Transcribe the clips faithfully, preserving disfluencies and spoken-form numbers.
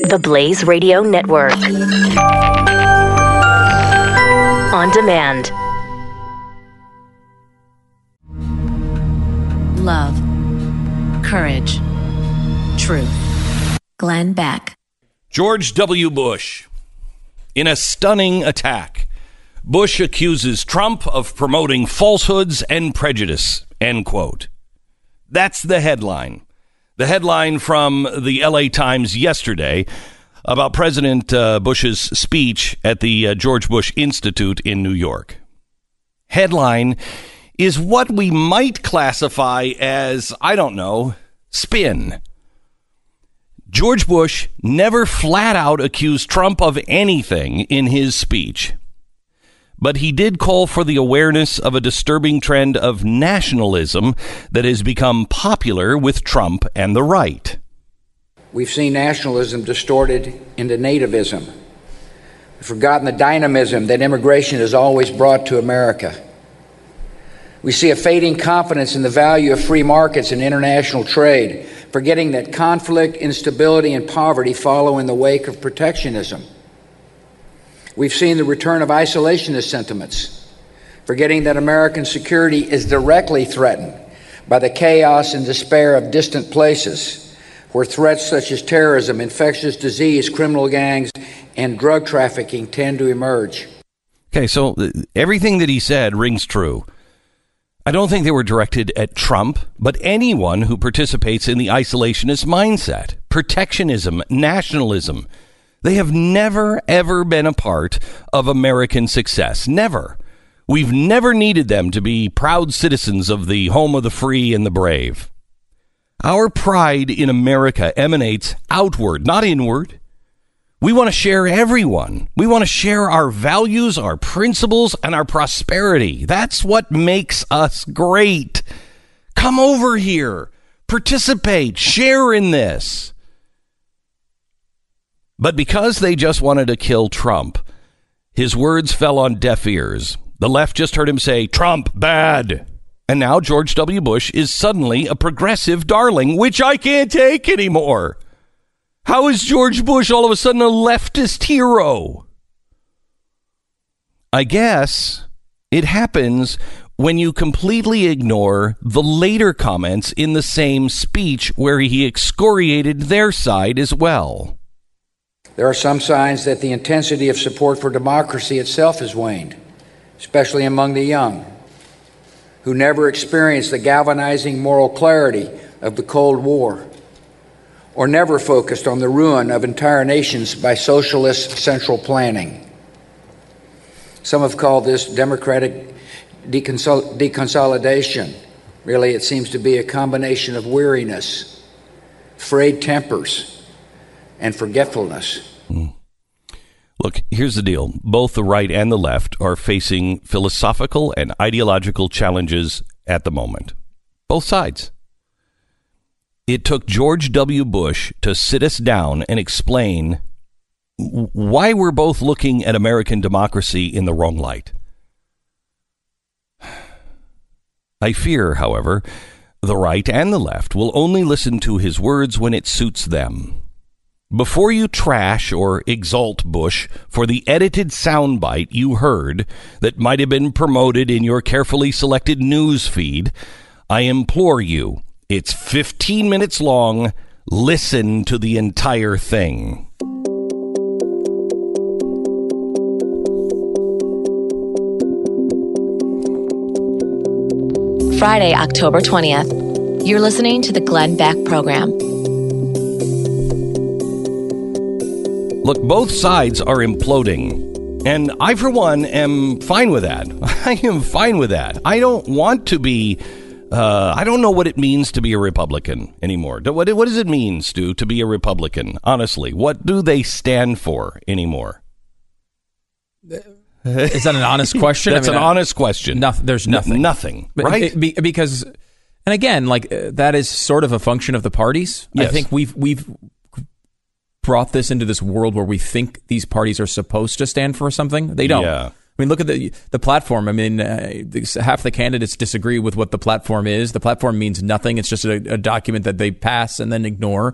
The Blaze Radio Network. On demand. Love. Courage. Truth. Glenn Beck. George W. Bush. In a stunning attack, Bush accuses Trump of promoting falsehoods and prejudice, end quote. That's the headline. The headline from the L A Times yesterday about President uh, Bush's speech at the uh, George Bush Institute in New York. Headline is what we might classify as, I don't know, spin. George Bush never flat out accused Trump of anything in his speech. But he did call for the awareness of a disturbing trend of nationalism that has become popular with Trump and the right. We've seen nationalism distorted into nativism. We've forgotten the dynamism that immigration has always brought to America. We see a fading confidence in the value of free markets and international trade, forgetting that conflict, instability, and poverty follow in the wake of protectionism. We've seen the return of isolationist sentiments, forgetting that American security is directly threatened by the chaos and despair of distant places, where threats such as terrorism, infectious disease, criminal gangs, and drug trafficking tend to emerge. Okay, so everything that he said rings true. I don't think they were directed at Trump, but anyone who participates in the isolationist mindset, protectionism, nationalism. They have never, ever been a part of American success. Never. We've never needed them to be proud citizens of the home of the free and the brave. Our pride in America emanates outward, not inward. We want to share everyone. We want to share our values, our principles, and our prosperity. That's what makes us great. Come over here. Participate. Share in this. But because they just wanted to kill Trump, his words fell on deaf ears. The left just heard him say, Trump, bad. And now George W. Bush is suddenly a progressive darling, which I can't take anymore. How is George Bush all of a sudden a leftist hero? I guess it happens when you completely ignore the later comments in the same speech where he excoriated their side as well. There are some signs that the intensity of support for democracy itself has waned, especially among the young, who never experienced the galvanizing moral clarity of the Cold War, or never focused on the ruin of entire nations by socialist central planning. Some have called this democratic deconsol- deconsolidation. Really, it seems to be a combination of weariness, frayed tempers, and forgetfulness. Mm. Look, here's the deal. Both the right and the left are facing philosophical and ideological challenges at the moment. Both sides. It took George W. Bush to sit us down and explain why we're both looking at American democracy in the wrong light. I fear, however, the right and the left will only listen to his words when it suits them. Before you trash or exalt Bush for the edited soundbite you heard that might have been promoted in your carefully selected news feed, I implore you, it's fifteen minutes long, listen to the entire thing. Friday, October twentieth. You're listening to the Glenn Beck Program. Look, both sides are imploding, and I, for one, am fine with that. I am fine with that. I don't want to be, uh, I don't know what it means to be a Republican anymore. What, what does it mean, Stu, to be a Republican? Honestly, what do they stand for anymore? Is that an honest question? That's I mean, an I, honest question. No, there's nothing. N- nothing, right? It, be, because, and again, like uh, that is sort of a function of the parties. Yes. I think we've we've brought this into this world where we think these parties are supposed to stand for something. They don't. Yeah. I mean, look at the the platform. I mean, uh, half the candidates disagree with what the platform is. The platform means nothing. It's just a, a document that they pass and then ignore.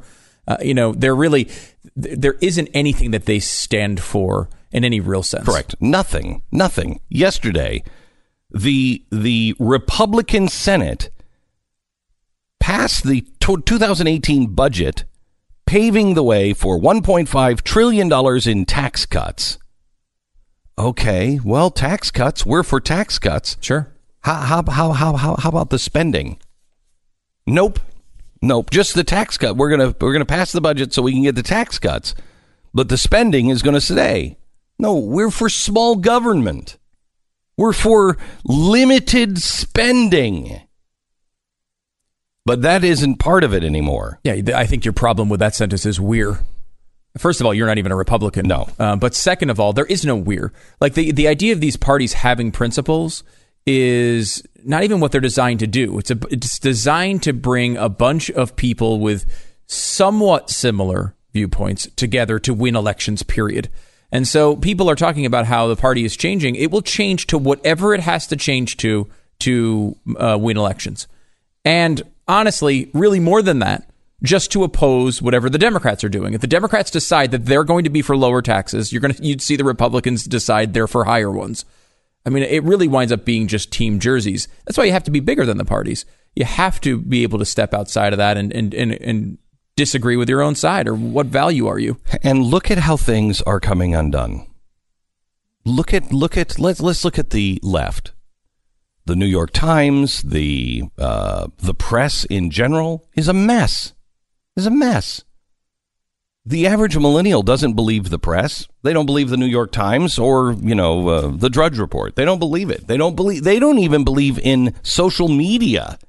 Uh, you know, they're really, there isn't anything that they stand for in any real sense. Correct. Nothing. Nothing. Yesterday, the the Republican Senate passed the two thousand eighteen budget, paving the way for one point five trillion dollars in tax cuts. Okay, well, tax cuts, we're for tax cuts. Sure. How how how how how, how about the spending? Nope. Nope, just the tax cut. We're going to we're going to pass the budget so we can get the tax cuts. But the spending is going to stay. No, we're for small government. We're for limited spending. But that isn't part of it anymore. Yeah, I think your problem with that sentence is we're. First of all, you're not even a Republican. No. Uh, but second of all, there is no we're. Like the, the idea of these parties having principles is not even what they're designed to do. It's a, it's designed to bring a bunch of people with somewhat similar viewpoints together to win elections, period. And so people are talking about how the party is changing. It will change to whatever it has to change to to uh, win elections. And honestly, really more than that, just to oppose whatever the Democrats are doing. If the Democrats decide that they're going to be for lower taxes, you're going to you'd see the Republicans decide they're for higher ones. I mean, it really winds up being just team jerseys. That's why you have to be bigger than the parties. You have to be able to step outside of that and and, and, and disagree with your own side. Or what value are you? And look at how things are coming undone. Look at look at let's let's look at the left. The New York Times, the uh, the press in general is a mess. Is a mess. The average millennial doesn't believe the press. They don't believe the New York Times or, you know, uh, the Drudge Report. They don't believe it. They don't believe. They don't even believe in social media.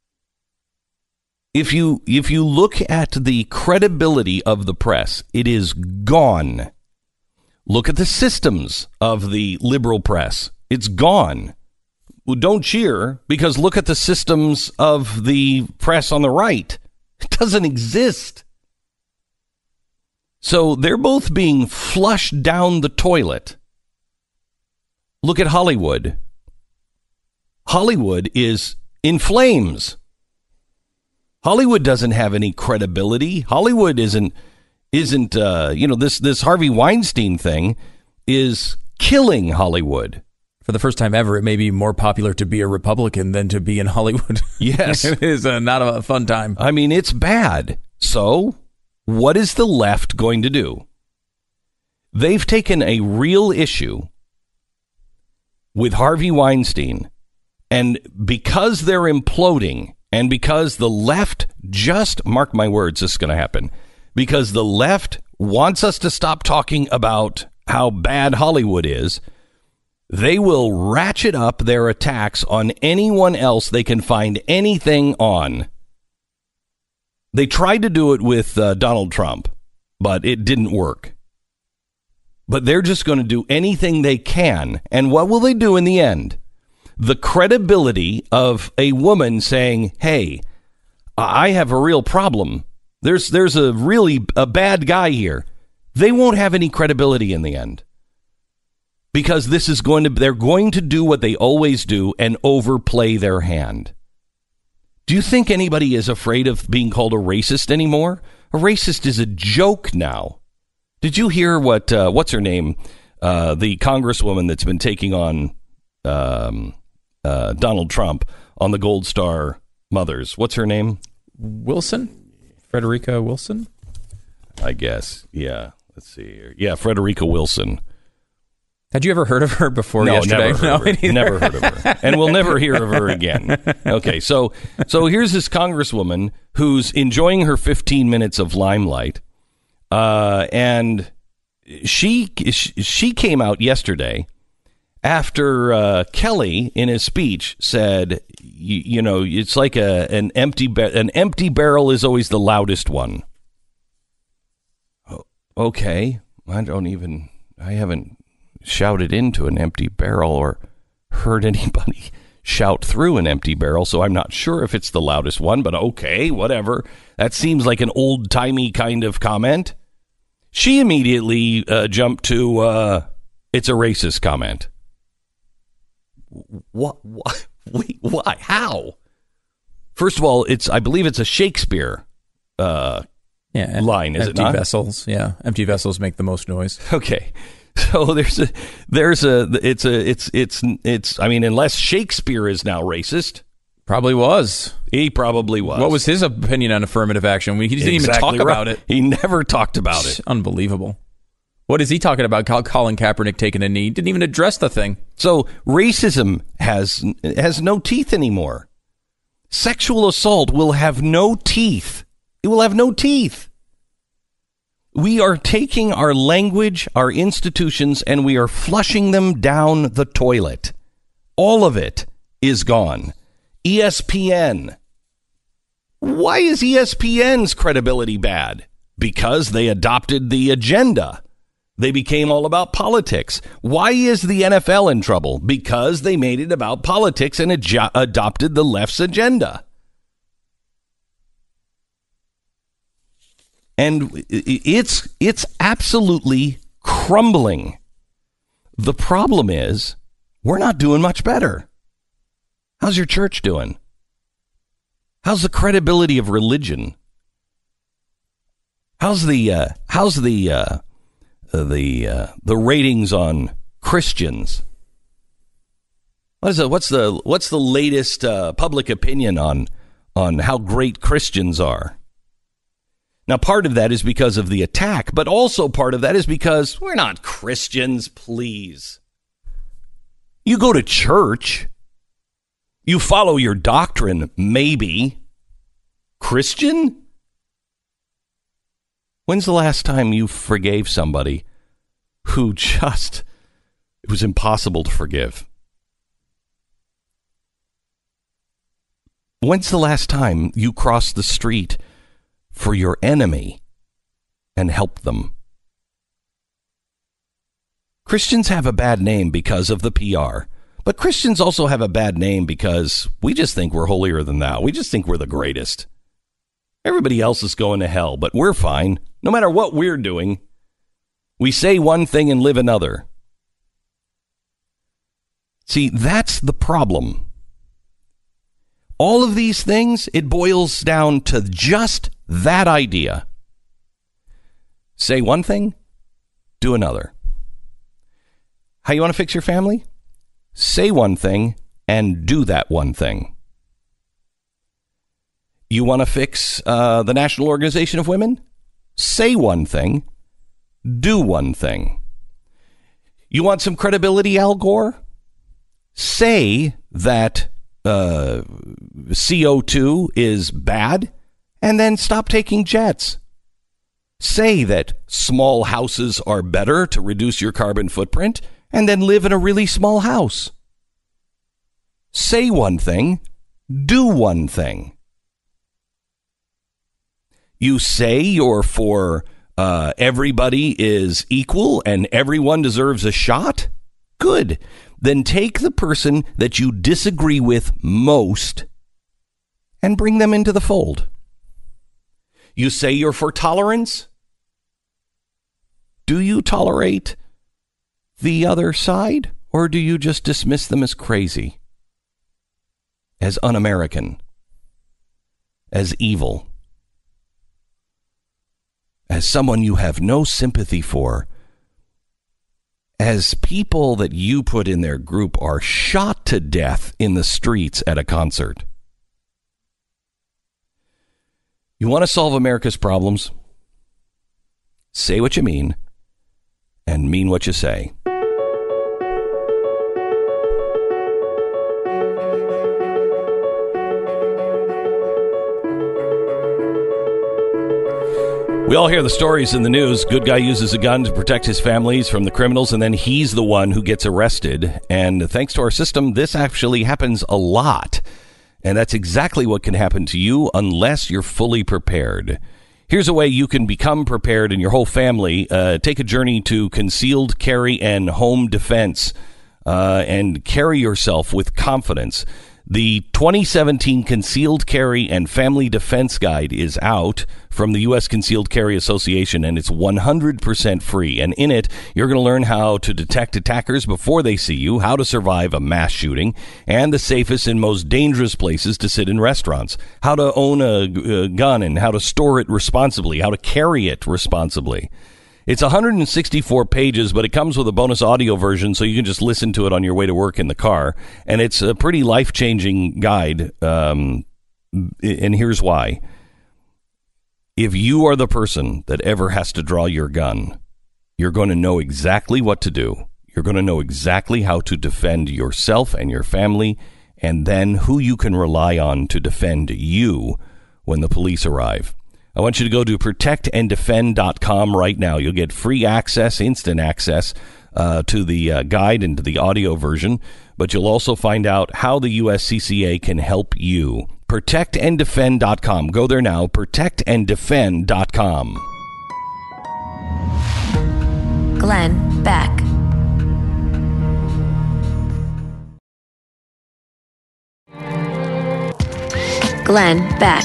If you if you look at the credibility of the press, it is gone. Look at the systems of the liberal press. It's gone. Well, don't cheer, because look at the systems of the press on the right. It doesn't exist. So they're both being flushed down the toilet. Look at Hollywood. Hollywood is in flames. Hollywood doesn't have any credibility. Hollywood isn't isn't uh, you know, this this Harvey Weinstein thing is killing Hollywood. For the first time ever, it may be more popular to be a Republican than to be in Hollywood. Yes. It is uh, not a fun time. I mean, it's bad. So what is the left going to do? They've taken a real issue with Harvey Weinstein, and because they're imploding, and because the left just, mark my words, this is going to happen, because the left wants us to stop talking about how bad Hollywood is, they will ratchet up their attacks on anyone else they can find anything on. They tried to do it with uh, Donald Trump, but it didn't work. But they're just going to do anything they can. And what will they do in the end? The credibility of a woman saying, hey, I have a real problem. There's there's a really a bad guy here. They won't have any credibility in the end. Because this is going to, they're going to do what they always do and overplay their hand. Do you think anybody is afraid of being called a racist anymore? A racist is a joke now. Did you hear what, uh, what's her name? Uh, the congresswoman that's been taking on um, uh, Donald Trump on the Gold Star Mothers. What's her name? Wilson? Frederica Wilson? I guess. Yeah. Let's see here. Yeah, Frederica Wilson. Had you ever heard of her before no, yesterday? Never heard, no, of her. never heard of her. And we'll never hear of her again. Okay, so so here's this congresswoman who's enjoying her fifteen minutes of limelight. Uh, and she she came out yesterday after uh, Kelly, in his speech, said, you, you know, it's like a an empty ba- an empty barrel is always the loudest one. Okay, I don't even I haven't shouted into an empty barrel or heard anybody shout through an empty barrel, so I'm not sure if it's the loudest one, but okay, whatever. That seems like an old-timey kind of comment. She immediately uh, jumped to, uh, it's a racist comment. What? What? Wait, why? How? First of all, it's I believe it's a Shakespeare uh, yeah, line, is it not? Empty vessels, yeah. Empty vessels make the most noise. Okay. So there's a, there's a, it's a, it's, it's, it's, I mean, unless Shakespeare is now racist. Probably was. He probably was. What was his opinion on affirmative action? He didn't exactly even talk right. about it. He never talked about it. Unbelievable. What is he talking about? Colin Kaepernick taking a knee. Didn't even address the thing. So racism has has no teeth anymore. Sexual assault will have no teeth. It will have no teeth. We are taking our language, our institutions, and we are flushing them down the toilet. All of it is gone. E S P N. Why is E S P N's credibility bad? Because they adopted the agenda. They became all about politics. Why is the N F L in trouble? Because they made it about politics and ad- adopted the left's agenda. And it's it's absolutely crumbling. The problem is we're not doing much better. How's your church doing? How's the credibility of religion? How's the uh, how's the uh, the uh, the ratings on Christians? What is it? What's the what's the latest uh, public opinion on on how great Christians are? Now, part of that is because of the attack, but also part of that is because we're not Christians, please. You go to church. You follow your doctrine, maybe. Christian? When's the last time you forgave somebody who just, it was impossible to forgive? When's the last time you crossed the street for your enemy and helped them? Christians have a bad name because of the P R. But Christians also have a bad name because we just think we're holier than thou. We just think we're the greatest. Everybody else is going to hell, but we're fine. No matter what we're doing, we say one thing and live another. See, that's the problem. All of these things, it boils down to just that idea. Say one thing, do another. How you want to fix your family? Say one thing and do that one thing. You want to fix uh, the National Organization of Women? Say one thing, do one thing. You want some credibility, Al Gore? Say that uh, C O two is bad and then stop taking jets. Say that small houses are better to reduce your carbon footprint and then live in a really small house. Say one thing, do one thing. You say you're for uh, everybody is equal and everyone deserves a shot? Good. Then take the person that you disagree with most and bring them into the fold. You say you're for tolerance? Do you tolerate the other side, or do you just dismiss them as crazy, as un-American, as evil, as someone you have no sympathy for, as people that you put in their group are shot to death in the streets at a concert? You want to solve America's problems? Say what you mean and mean what you say. We all hear the stories in the news. Good guy uses a gun to protect his families from the criminals, and then he's the one who gets arrested. And thanks to our system, this actually happens a lot. And that's exactly what can happen to you unless you're fully prepared. Here's a way you can become prepared and your whole family. Uh, take a journey to concealed carry and home defense uh, and carry yourself with confidence. The twenty seventeen Concealed Carry and Family Defense Guide is out from the U S Concealed Carry Association, and it's one hundred percent free. And in it, you're going to learn how to detect attackers before they see you, how to survive a mass shooting, and the safest and most dangerous places to sit in restaurants, how to own a, a gun and how to store it responsibly, how to carry it responsibly. It's one hundred sixty-four pages, but it comes with a bonus audio version, so you can just listen to it on your way to work in the car. And it's a pretty life-changing guide, um, and here's why. If you are the person that ever has to draw your gun, you're going to know exactly what to do. You're going to know exactly how to defend yourself and your family, and then who you can rely on to defend you when the police arrive. I want you to go to protect and defend dot com right now. You'll get free access, instant access uh, to the uh, guide and to the audio version, but you'll also find out how the U S C C A can help you. protect and defend dot com. Go there now, protect and defend dot com. Glenn Beck. Glenn Beck.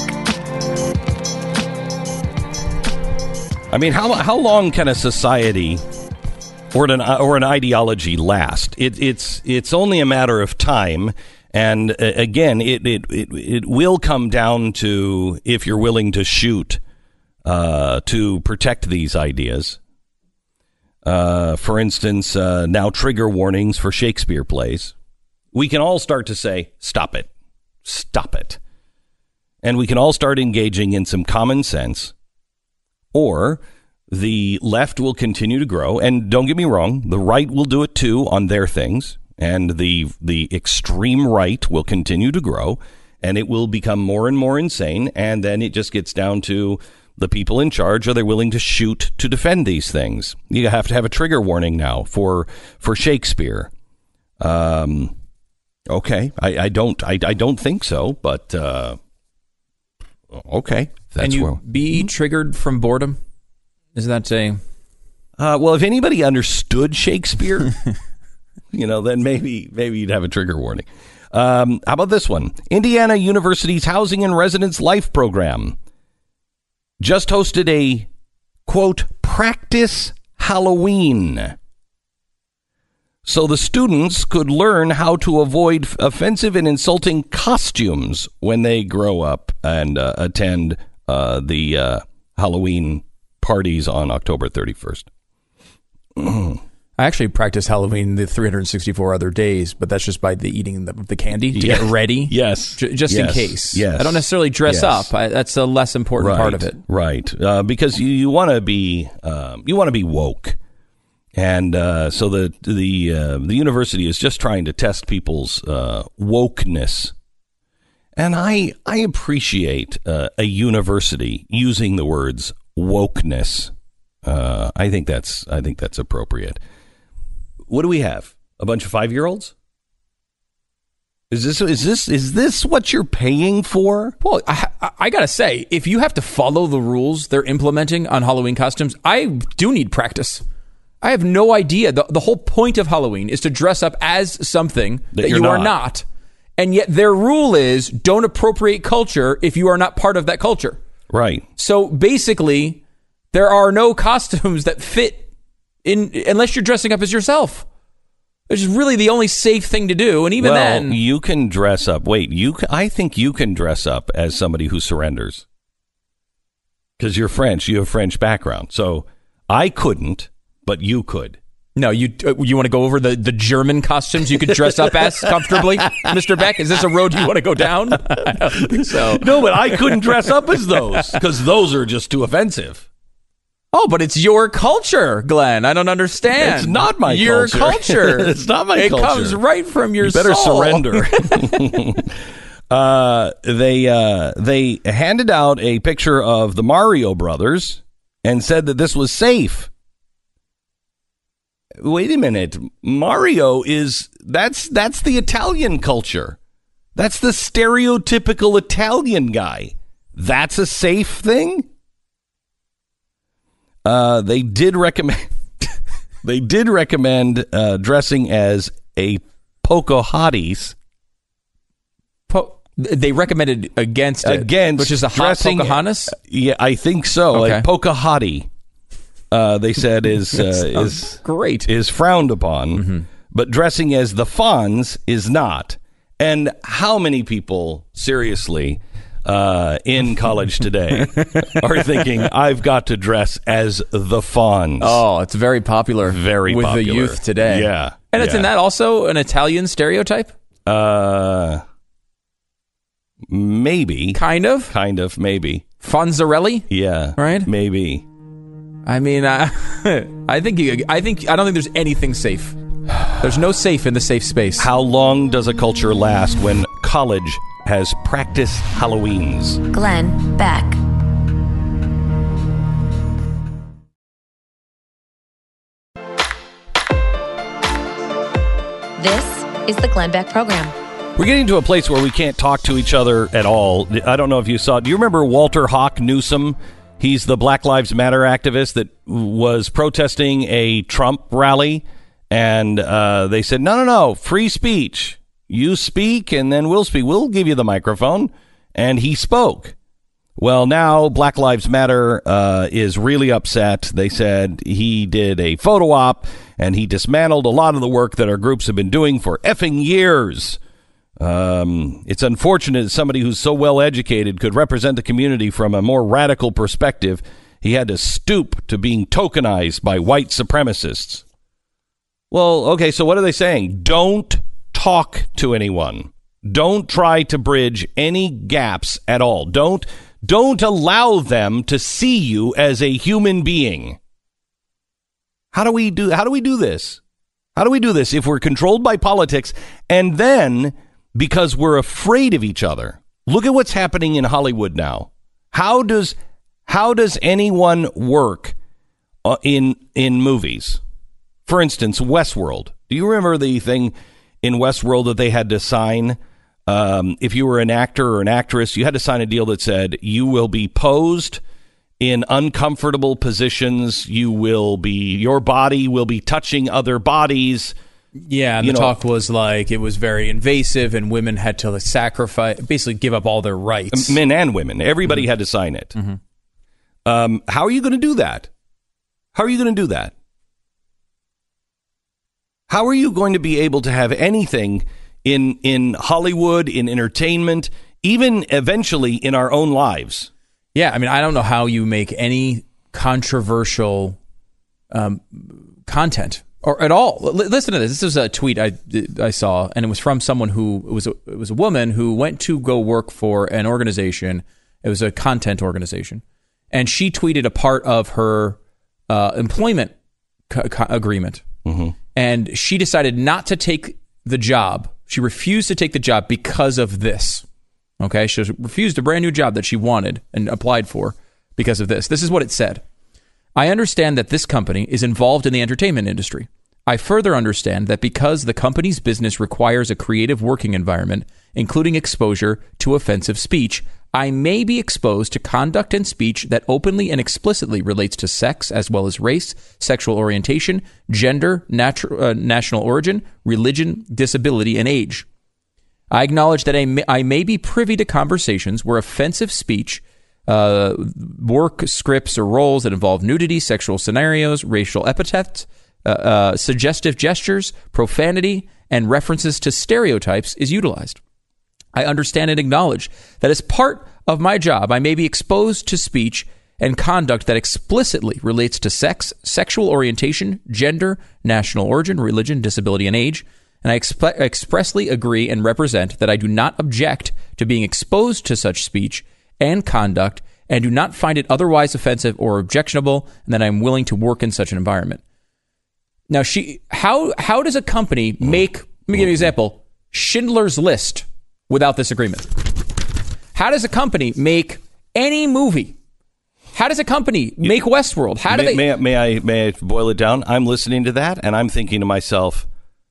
I mean, how how long can a society or an or an ideology last? It, it's it's only a matter of time, and uh, again, it, it it it will come down to if you're willing to shoot uh, to protect these ideas. Uh, for instance, uh, now trigger warnings for Shakespeare plays. We can all start to say, "Stop it, stop it," and we can all start engaging in some common sense. Or the left will continue to grow. And don't get me wrong, the right will do it too on their things. And the the extreme right will continue to grow. And it will become more and more insane. And then it just gets down to the people in charge. Are they willing to shoot to defend these things? You have to have a trigger warning now for for Shakespeare. Um, okay, I, I don't I, I don't think so, but uh, okay. That's Can you where, be triggered from boredom? Is that a... Uh, well, if anybody understood Shakespeare, you know, then maybe maybe you'd have a trigger warning. Um, how about this one? Indiana University's Housing and Residence Life Program just hosted a, quote, practice Halloween. So the students could learn how to avoid offensive and insulting costumes when they grow up and uh, attend uh, the uh, Halloween parties on October thirty-first. I actually practice Halloween the three hundred sixty-four other days, but that's just by the eating the, the candy to Yeah. get ready. Yes. J- just Yes. in case. Yes. I don't necessarily dress Yes. up. I, that's a less important right. part of it. Right. Uh, because you, you want to be um, you want to be woke. And uh, so the the uh, the university is just trying to test people's uh, wokeness. And I I appreciate uh, a university using the words wokeness. Uh, I think that's I think that's appropriate. What do we have? A bunch of five-year-olds? Is this is this is this what you're paying for? Well, I, I, I gotta say, if you have to follow the rules they're implementing on Halloween costumes, I do need practice. I have no idea. The, the whole point of Halloween is to dress up as something that, That you're you are not. not. And yet their rule is don't appropriate culture if you are not part of that culture. Right. So basically, there are no costumes that fit in unless you're dressing up as yourself. Which is really the only safe thing to do. And even well, then, you can dress up. Wait, you? c- I think you can dress up as somebody who surrenders because you're French. You have French background, so I couldn't, but you could. no, you uh, you want to go over the, the German costumes you could dress up as comfortably, Mister Beck? Is this a road you want to go down? I don't think so. No, but I couldn't dress up as those because those are just too offensive. Oh, but it's your culture, Glenn. I don't understand. It's not my your culture. culture. It's not my it culture. It comes right from your You better soul. surrender. uh, they uh, they handed out a picture of the Mario Brothers and said that this was safe. Wait a minute. Mario is that's that's the Italian culture. That's the stereotypical Italian guy. That's a safe thing? Uh, they did recommend they did recommend uh, dressing as a Pocahontas. Po- they recommended against it, against which is a hot dressing, Pocahontas. Yeah, I think so. Okay. Like Pocahottie, uh, they said is uh, is great is frowned upon, mm-hmm. but dressing as the Fonz is not. And how many people seriously uh, in college today are thinking, I've got to dress as the Fonz? Oh, it's very popular, very with popular. the youth today. Yeah, and it's yeah. in that also an Italian stereotype. Uh, maybe, kind of, kind of, maybe Fonzarelli. Yeah, right. Maybe. I mean, I, I think you, I think I don't think there's anything safe. There's no safe in the safe space. How long does a culture last when college has practice Halloweens? Glenn Beck. This is the Glenn Beck Program. We're getting to a place where we can't talk to each other at all. I don't know if you saw. Do you remember Walter Hawk Newsom? He's the Black Lives Matter activist that was protesting a Trump rally. And uh, they said, no, no, no, free speech. You speak and then we'll speak. We'll give you the microphone. And he spoke. Well, now Black Lives Matter uh, is really upset. They said he did a photo op and he dismantled a lot of the work that our groups have been doing for effing years. Um, it's unfortunate that somebody who's so well educated could represent the community from a more radical perspective. He had to stoop to being tokenized by white supremacists. Well, okay, so what are they saying? Don't talk to anyone. Don't try to bridge any gaps at all. Don't don't allow them to see you as a human being. How do we do how do we do this? How do we do this if we're controlled by politics and then because we're afraid of each other? Look at what's happening in Hollywood now. How does how does anyone work uh, in in movies? For instance, Westworld. Do you remember the thing in Westworld that they had to sign? Um, if you were an actor or an actress, you had to sign a deal that said you will be posed in uncomfortable positions. You will be, your body will be touching other bodies. Yeah, and you the know, talk was like it was very invasive and women had to like, sacrifice, basically give up all their rights. Men and women. Everybody mm-hmm. had to sign it. Mm-hmm. Um, how are you going to do that? How are you going to do that? How are you going to be able to have anything in in Hollywood, in entertainment, even eventually in our own lives? Yeah, I mean, I don't know how you make any controversial um, content or at all. L- listen to this. This is a tweet I, I saw, and it was from someone who it was a, it was a woman who went to go work for an organization. It was a content organization, and she tweeted a part of her uh, employment co- co- agreement. Mm-hmm. And she decided not to take the job. She refused to take the job because of this. Okay, she refused a brand new job that she wanted and applied for because of this. This is what it said. I understand that this company is involved in the entertainment industry. I further understand that because the company's business requires a creative working environment, including exposure to offensive speech, I may be exposed to conduct and speech that openly and explicitly relates to sex, as well as race, sexual orientation, gender, natu- uh, national origin, religion, disability, and age. I acknowledge that I may, I may be privy to conversations where offensive speech, uh, work scripts or roles that involve nudity, sexual scenarios, racial epithets, uh, uh, suggestive gestures, profanity, and references to stereotypes is utilized. I understand and acknowledge that as part of my job, I may be exposed to speech and conduct that explicitly relates to sex, sexual orientation, gender, national origin, religion, disability, and age. And I exp- expressly agree and represent that I do not object to being exposed to such speech and conduct and do not find it otherwise offensive or objectionable, and that I'm willing to work in such an environment. Now, she how how does a company make, let me give you an example, Schindler's List without this agreement? How does a company make any movie? How does a company make Westworld? How do may, they? May, may I may I boil it down? I'm listening to that, and I'm thinking to myself,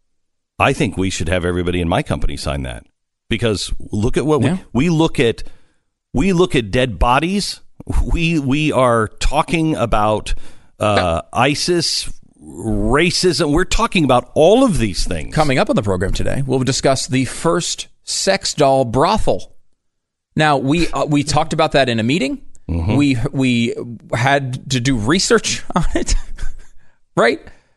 I think we should have everybody in my company sign that, because look at what yeah. we we look at. We look at dead bodies. We we are talking about uh, ISIS, racism. We're talking about all of these things. Coming up on the program today, we'll discuss the first sex doll brothel. Now, we uh, we talked about that in a meeting. Mm-hmm. We we had to do research on it, right?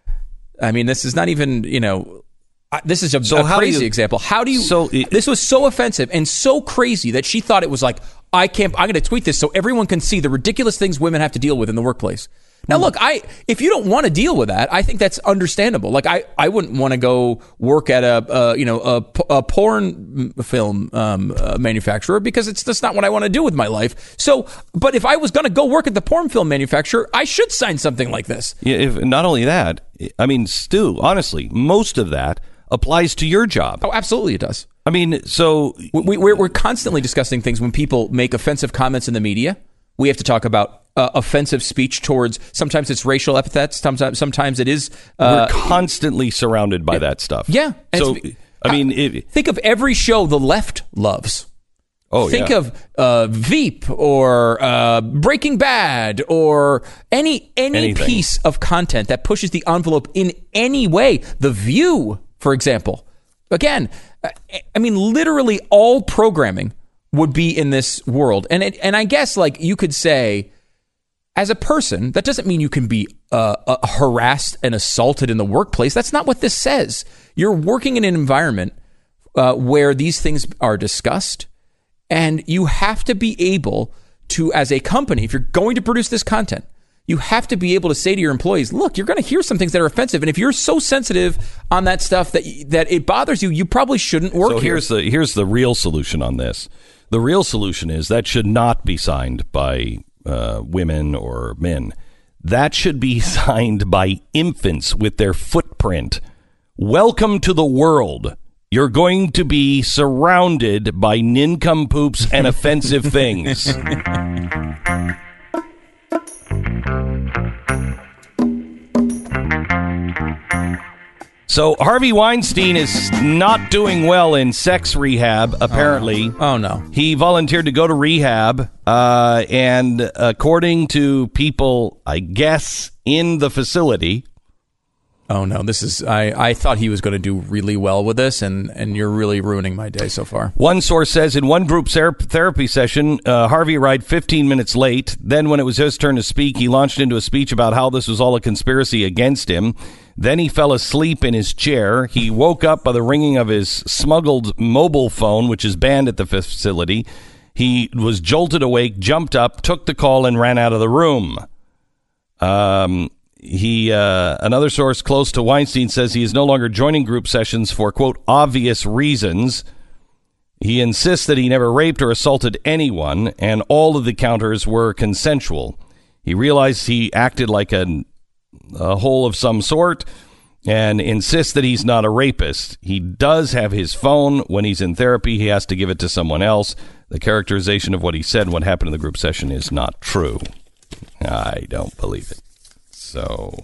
I mean, this is not even, you know, uh, this is a, so a crazy you, example. How do you, so it, this was so offensive and so crazy that she thought it was like, I can't, I'm going to tweet this so everyone can see the ridiculous things women have to deal with in the workplace. Now, look, I if you don't want to deal with that, I think that's understandable. Like, I, I wouldn't want to go work at a, uh, you know, a, a porn film um, uh, manufacturer because it's just not what I want to do with my life. So, but if I was going to go work at the porn film manufacturer, I should sign something like this. Yeah, if, not only that, I mean, Stu, honestly, most of that applies to your job. Oh, absolutely it does. I mean, so... We, we're, we're constantly discussing things when people make offensive comments in the media. We have to talk about uh, offensive speech towards, sometimes it's racial epithets, sometimes sometimes it is... Uh, we're constantly surrounded by that stuff. Yeah. So, I mean... It, think of every show the left loves. Oh, Think yeah. of uh, Veep or uh, Breaking Bad or any any Anything. piece of content that pushes the envelope in any way. The View, for example. Again, I mean, literally all programming would be in this world. And it, and I guess, like, you could say, as a person, that doesn't mean you can be uh, uh, harassed and assaulted in the workplace. That's not what this says. You're working in an environment uh, where these things are discussed, and you have to be able to, as a company, if you're going to produce this content, you have to be able to say to your employees, look, you're going to hear some things that are offensive. And if you're so sensitive on that stuff that that it bothers you, you probably shouldn't work so here. here's the here's the real solution on this. The real solution is that should not be signed by uh, women or men. That should be signed by infants with their footprint. Welcome to the world. You're going to be surrounded by nincompoops and offensive things. So Harvey Weinstein is not doing well in sex rehab, apparently. Oh, oh no. He volunteered to go to rehab, uh, and according to people, I guess, in the facility... Oh, no, this is, I, I thought he was going to do really well with this, and, and you're really ruining my day so far. One source says in one group ther- therapy session, uh, Harvey arrived fifteen minutes late. Then when it was his turn to speak, he launched into a speech about how this was all a conspiracy against him. Then he fell asleep in his chair. He woke up by the ringing of his smuggled mobile phone, which is banned at the facility. He was jolted awake, jumped up, took the call, and ran out of the room. Um... He, uh, another source close to Weinstein says he is no longer joining group sessions for, quote, obvious reasons. He insists that he never raped or assaulted anyone, and all of the encounters were consensual. He realized he acted like a, a hole of some sort and insists that he's not a rapist. He does have his phone. When he's in therapy, he has to give it to someone else. The characterization of what he said and what happened in the group session is not true. I don't believe it. So,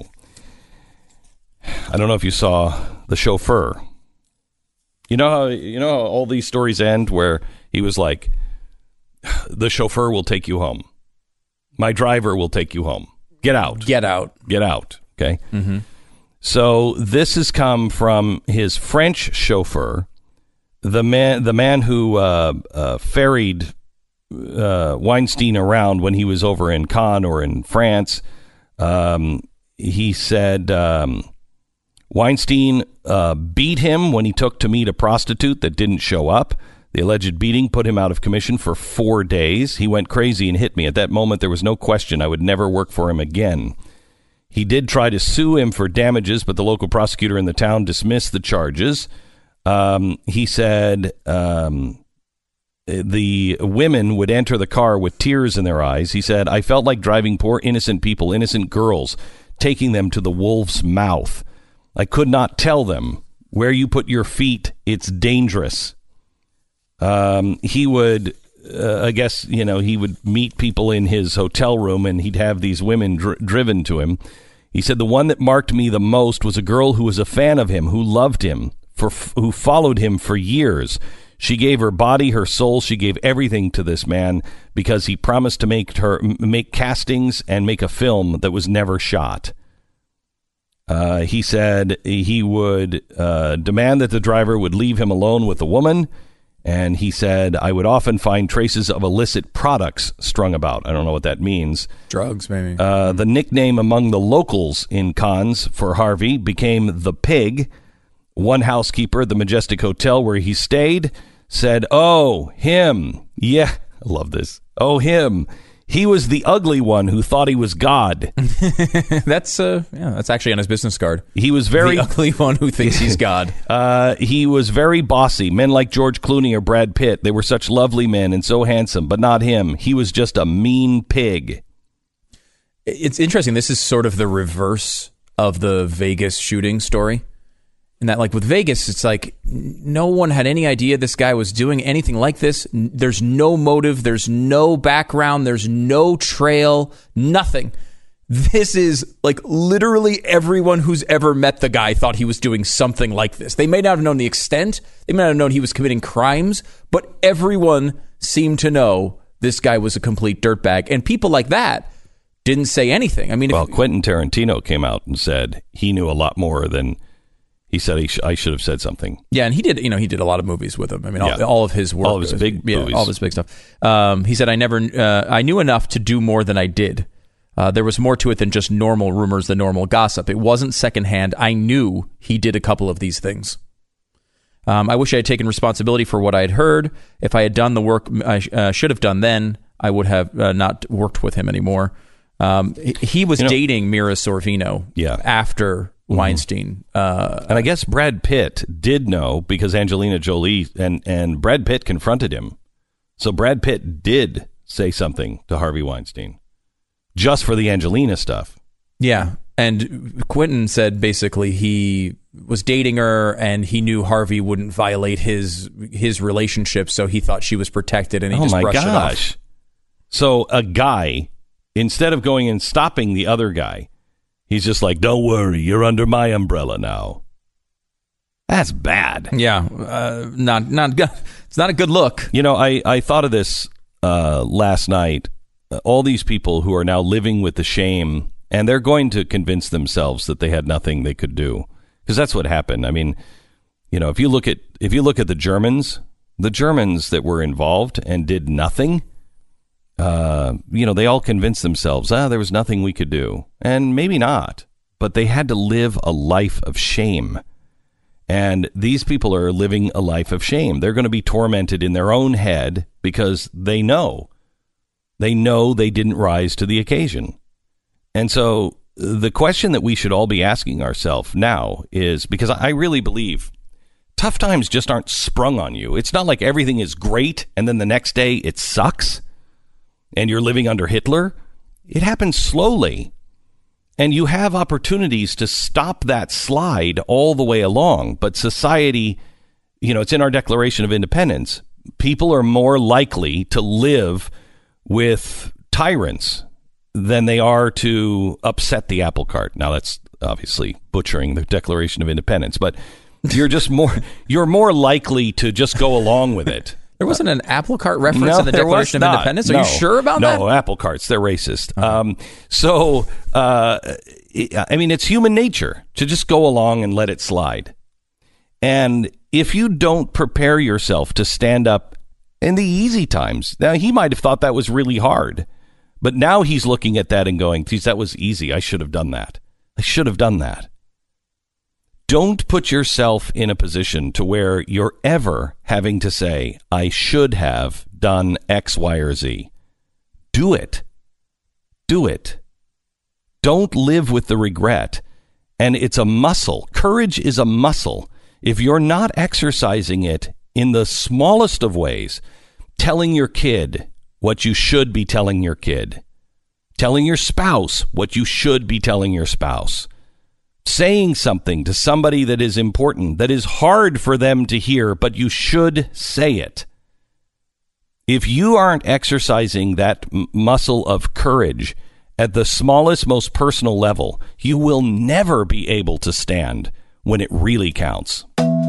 I don't know if you saw The Chauffeur. You know how you know how all these stories end where he was like, the chauffeur will take you home. My driver will take you home. Get out. Get out. Get out. Okay? Mm-hmm. So, this has come from his French chauffeur, the man, the man who uh, uh, ferried uh, Weinstein around when he was over in Cannes or in France. Um, he said um, Weinstein uh, beat him when he took to meet a prostitute that didn't show up. The alleged beating put him out of commission for four days. He went crazy and hit me. At that moment, there was no question I would never work for him again. He did try to sue him for damages, but the local prosecutor in the town dismissed the charges. Um, he said... Um, the women would enter the car with tears in their eyes. He said, I felt like driving poor innocent people, innocent girls, taking them to the wolf's mouth. I could not tell them, where you put your feet, it's dangerous. Um, he would, uh, I guess, you know, he would meet people in his hotel room and he'd have these women dr- driven to him. He said, the one that marked me the most was a girl who was a fan of him, who loved him, for f- who followed him for years. She gave her body, her soul. She gave everything to this man because he promised to make her make castings and make a film that was never shot. Uh, he said he would uh, demand that the driver would leave him alone with the woman, And he said, I would often find traces of illicit products strung about. I don't know what that means. Drugs, maybe. Uh, the nickname among the locals in Cannes for Harvey became the Pig. One housekeeper at the Majestic Hotel where he stayed said, oh, him. Yeah, I love this. Oh, him. He was the ugly one who thought he was God. that's uh, yeah, that's actually on his business card. He was very the ugly one who thinks he's God. uh, he was very bossy. Men like George Clooney or Brad Pitt, they were such lovely men and so handsome, but not him. He was just a mean pig. It's interesting. This is sort of the reverse of the Vegas shooting story. And that, like with Vegas, it's like no one had any idea this guy was doing anything like this. There's no motive. There's no background. There's no trail. Nothing. This is like literally everyone who's ever met the guy thought he was doing something like this. They may not have known the extent. They may not have known he was committing crimes, but everyone seemed to know this guy was a complete dirtbag. And people like that didn't say anything. I mean, well, if, Quentin Tarantino came out and said he knew a lot more than. He said he sh- I should have said something. Yeah, and he did. You know, he did a lot of movies with him. I mean, all, yeah. all of his work, all of his big yeah, movies, all of his big stuff. Um, he said, "I never, uh, I knew enough to do more than I did. Uh, there was more to it than just normal rumors, than normal gossip. It wasn't secondhand. I knew he did a couple of these things. Um, I wish I had taken responsibility for what I had heard. If I had done the work I sh- uh, should have done then, I would have uh, not worked with him anymore." Um, he, he was you know, dating Mira Sorvino. Yeah. after. Weinstein. Uh, and I guess Brad Pitt did know because Angelina Jolie and, and Brad Pitt confronted him. So Brad Pitt did say something to Harvey Weinstein just for the Angelina stuff. Yeah. And Quentin said basically he was dating her and he knew Harvey wouldn't violate his his relationship, so he thought she was protected and he oh just my brushed gosh. it off. So a guy, instead of going and stopping the other guy, he's just like, don't worry, you're under my umbrella now. That's bad. Yeah, uh, not not good. It's not a good look. You know, I, I thought of this uh, last night. Uh, all these people who are now living with the shame, and they're going to convince themselves that they had nothing they could do, because that's what happened. I mean, you know, if you look at if you look at the Germans, the Germans that were involved and did nothing. Uh, you know, they all convinced themselves, ah, there was nothing we could do. And maybe not, but they had to live a life of shame. And these people are living a life of shame. They're going to be tormented in their own head because they know. They know they didn't rise to the occasion. And so the question that we should all be asking ourselves now is, because I really believe tough times just aren't sprung on you. It's not like everything is great and then the next day it sucks. And you're living under Hitler. It happens slowly. And you have opportunities to stop that slide all the way along. But society, you know, it's in our Declaration of Independence. People are more likely to live with tyrants than they are to upset the apple cart. Now, that's obviously butchering the Declaration of Independence. But you're just more, you're more likely to just go along with it. There wasn't an apple cart reference no, in the Declaration of not. Independence? Are no. you sure about no, that? No, apple carts. They're racist. Okay. Um, so, uh, I mean, it's human nature to just go along and let it slide. And if you don't prepare yourself to stand up in the easy times, now he might have thought that was really hard. But now he's looking at that and going, geez, that was easy. I should have done that. I should have done that. Don't put yourself in a position to where you're ever having to say, I should have done X, Y, or Z. Do it. Do it. Don't live with the regret. And it's a muscle. Courage is a muscle. If you're not exercising it in the smallest of ways, telling your kid what you should be telling your kid, telling your spouse what you should be telling your spouse, saying something to somebody that is important, that is hard for them to hear, but you should say it. If you aren't exercising that m- muscle of courage at the smallest, most personal level, you will never be able to stand when it really counts.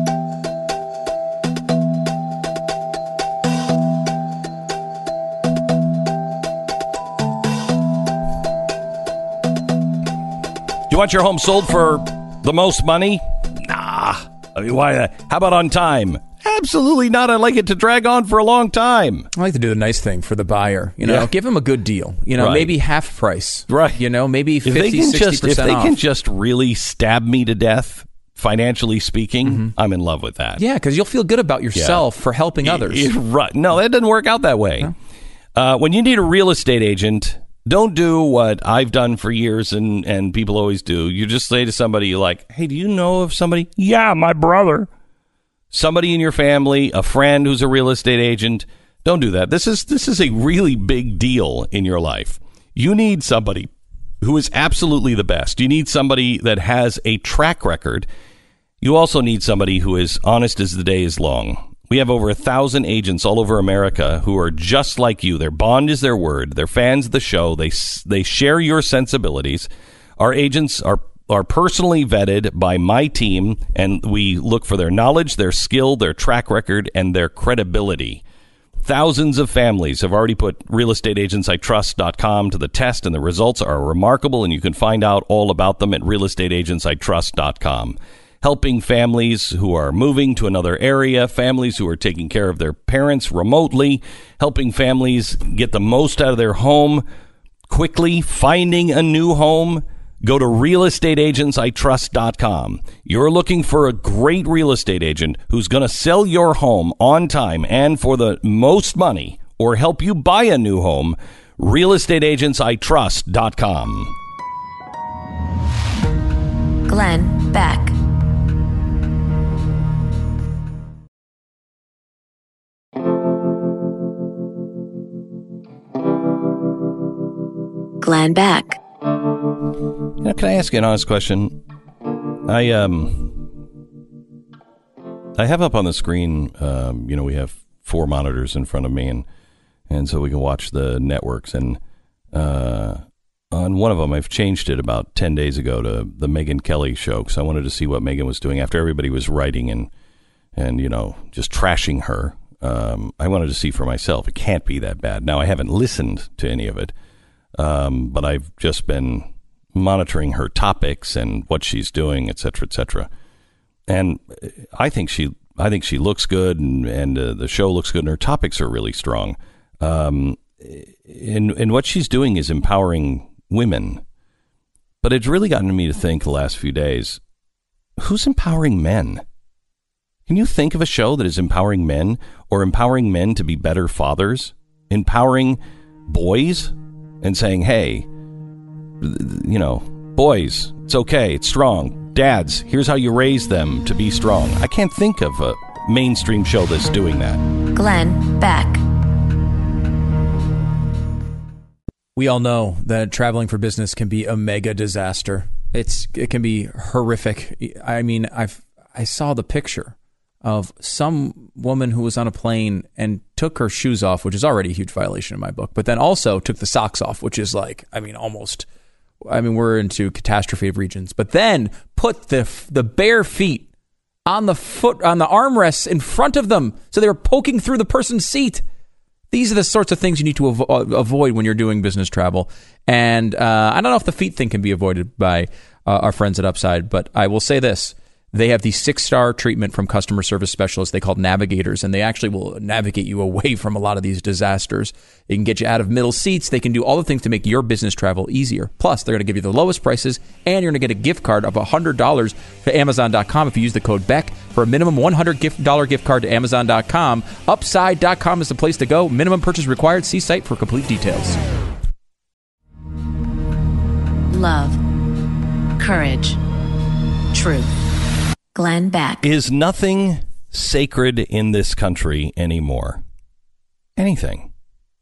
You want your home sold for the most money? Nah. I mean, why? How about on time? Eh, Absolutely not. I like it to drag on for a long time. I like to do the nice thing for the buyer. You know, Yeah. give them a good deal. You know, Right. maybe half price. Right. You know, maybe If they fifty, can sixty just, if percent they off. can just really stab me to death, financially speaking, mm-hmm. I'm in love with that. Yeah, because you'll feel good about yourself Yeah. for helping others. It- it- right. No, that doesn't work out that way. No. Uh, when you need a real estate agent, don't do what I've done for years and, and people always do. You just say to somebody like, hey, do you know of somebody? Yeah, my brother. Somebody in your family, a friend who's a real estate agent. Don't do that. This is this is a really big deal in your life. You need somebody who is absolutely the best. You need somebody that has a track record. You also need somebody who is honest as the day is long. We have over a thousand agents all over America who are just like you. Their bond is their word. They're fans of the show. They they share your sensibilities. Our agents are are personally vetted by my team, and we look for their knowledge, their skill, their track record, and their credibility. Thousands of families have already put real estate agents I trust dot com to the test, and the results are remarkable, and you can find out all about them at real estate agents I trust dot com. Helping families who are moving to another area, families who are taking care of their parents remotely, helping families get the most out of their home quickly, finding a new home. Go to real estate agents I trust dot com. You're looking for a great real estate agent who's going to sell your home on time and for the most money or help you buy a new home. real estate agents I trust dot com. Glenn Beck. Glenn Beck. You know, can I ask you an honest question? I um, I have up on the screen. Um, you know, we have four monitors in front of me, and and so we can watch the networks. And uh, on one of them, I've changed it about ten days ago to the Megyn Kelly show because I wanted to see what Megyn was doing after everybody was writing and and you know just trashing her. Um, I wanted to see for myself. It can't be that bad. Now I haven't listened to any of it, um, but I've just been monitoring her topics and what she's doing, et cetera, et cetera. And I think she, I think she looks good, and and uh, the show looks good, and her topics are really strong. Um, and and what she's doing is empowering women. But it's really gotten me to think the last few days: who's empowering men? Can you think of a show that is empowering men or empowering men to be better fathers, empowering boys, and saying, "Hey, you know, boys, it's okay, it's strong. Dads, here's how you raise them to be strong." I can't think of a mainstream show that's doing that. Glenn Beck. We all know that traveling for business can be a mega disaster. It's it can be horrific. I mean, I've I saw the picture of some woman who was on a plane and took her shoes off, which is already a huge violation in my book, but then also took the socks off, which is like, I mean, almost, I mean, we're into catastrophe of regions, but then put the the bare feet on the foot, on the armrests in front of them, so they were poking through the person's seat. These are the sorts of things you need to avo- avoid when you're doing business travel. And uh, I don't know if the feet thing can be avoided by uh, our friends at Upside, but I will say this. They have the six-star treatment from customer service specialists they call navigators, and they actually will navigate you away from a lot of these disasters. They can get you out of middle seats. They can do all the things to make your business travel easier. Plus, they're going to give you the lowest prices, and you're going to get a gift card of one hundred dollars to Amazon dot com if you use the code BECK for a minimum one hundred dollars gift card to Amazon dot com. Upside dot com is the place to go. Minimum purchase required. See site for complete details. Love. Courage. Truth. Glenn Beck. Is nothing sacred in this country anymore? Anything.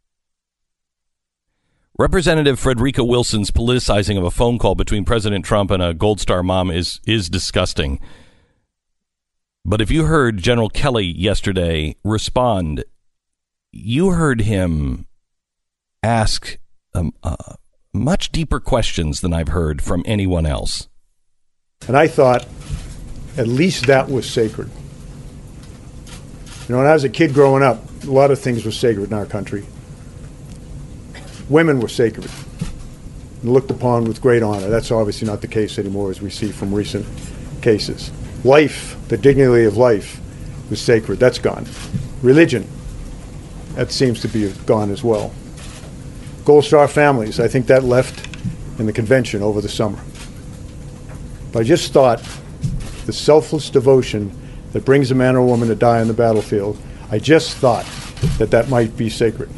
Representative Frederica Wilson's politicizing of a phone call between President Trump and a Gold Star mom is is disgusting. But if you heard General Kelly yesterday respond, you heard him ask um, uh, much deeper questions than I've heard from anyone else. And I thought, at least that was sacred. You know, when I was a kid growing up, a lot of things were sacred in our country. Women were sacred and looked upon with great honor. That's obviously not the case anymore, as we see from recent cases. Life, the dignity of life, was sacred. That's gone. Religion, that seems to be gone as well. Gold Star families, I think that left in the convention over the summer. But I just thought the selfless devotion that brings a man or woman to die on the battlefield, I just thought that that might be sacred.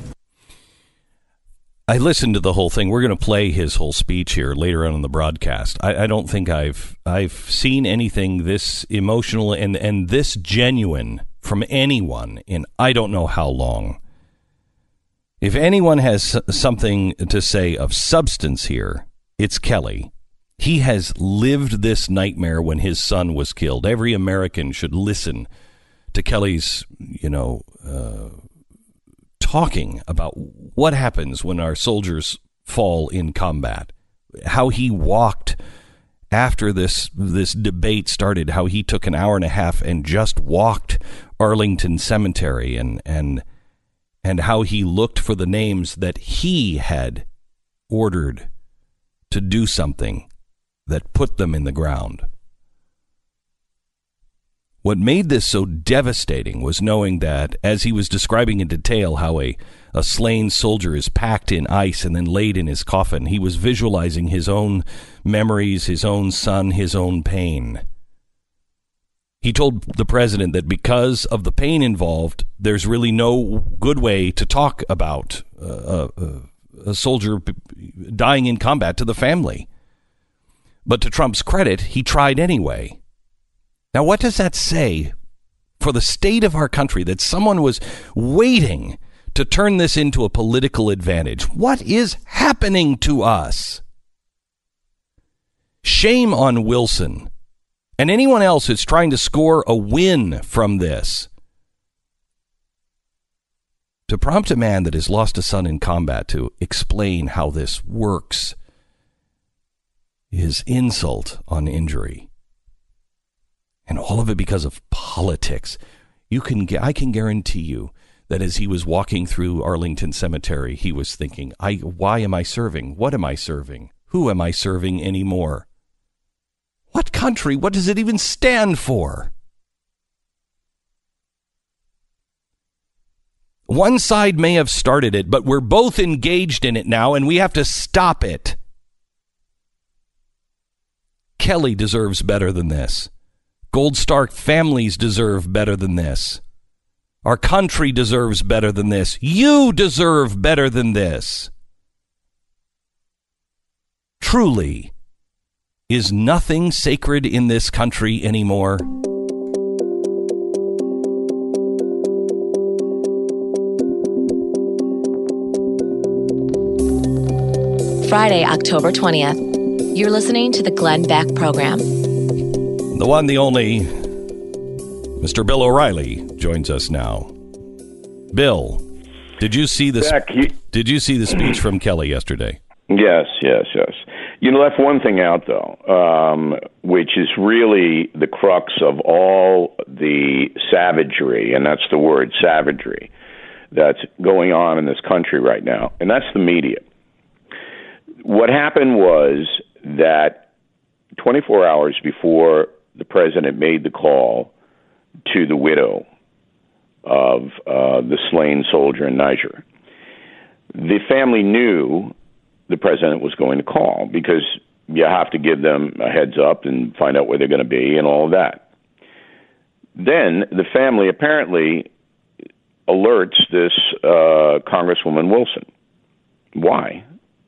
I listened to the whole thing. We're going to play his whole speech here later on in the broadcast. I, I don't think I've I've seen anything this emotional and, and this genuine from anyone in I don't know how long. If anyone has something to say of substance here, it's Kelly. He has lived this nightmare when his son was killed. Every American should listen to Kelly's, you know, uh, talking about what happens when our soldiers fall in combat, how he walked after this this debate started, how he took an hour and a half and just walked Arlington Cemetery, and and and how he looked for the names that he had ordered to do something that put them in the ground. What made this so devastating was knowing that, as he was describing in detail how a, a slain soldier is packed in ice and then laid in his coffin, he was visualizing his own memories, his own son, his own pain. He told the president that because of the pain involved, there's really no good way to talk about uh, a, a soldier dying in combat to the family. But to Trump's credit, he tried anyway. Now, what does that say for the state of our country, that someone was waiting to turn this into a political advantage? What is happening to us? Shame on Wilson and anyone else who's trying to score a win from this. To prompt a man that has lost a son in combat to explain how this works is insult on injury. And all of it because of politics. You can, I can guarantee you that as he was walking through Arlington Cemetery, he was thinking, I, why am I serving? What am I serving? Who am I serving anymore? What country? What does it even stand for? One side may have started it, but we're both engaged in it now, and we have to stop it. Kelly deserves better than this. Gold Star families deserve better than this. Our country deserves better than this. You deserve better than this. Truly, is nothing sacred in this country anymore? Friday, October twentieth. You're listening to the Glenn Beck Program. The one, the only, Mister Bill O'Reilly joins us now. Bill, did you see this? Beck, you, did you see the speech from Kelly yesterday? Yes, yes, yes. You left one thing out, though, um, which is really the crux of all the savagery, and that's the word, savagery, that's going on in this country right now, and that's the media. What happened was that twenty-four hours before the president made the call to the widow of uh, the slain soldier in Niger, the family knew the president was going to call, because you have to give them a heads up and find out where they're going to be and all of that. Then the family apparently alerts this uh, Congresswoman Wilson. Why?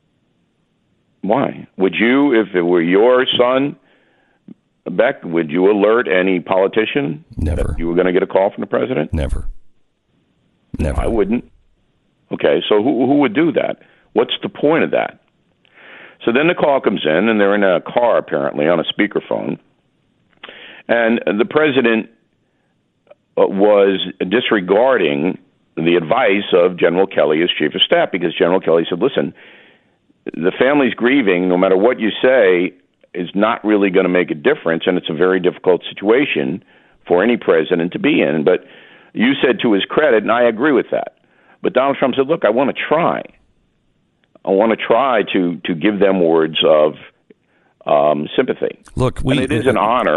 Why? Would you, if it were your son, Beck, would you alert any politician Never. that you were going to get a call from the president? Never. Never. I wouldn't. Okay, so who who would do that? What's the point of that? So then the call comes in, and they're in a car, apparently, on a speakerphone. And the president was disregarding the advice of General Kelly as chief of staff, because General Kelly said, listen, the family's grieving. No matter what you say is not really going to make a difference, and it's a very difficult situation for any president to be in. But you said, to his credit, and I agree with that, but Donald Trump said, look, I want to try. I want to try to, to give them words of um, sympathy. Look, we, and it is an honor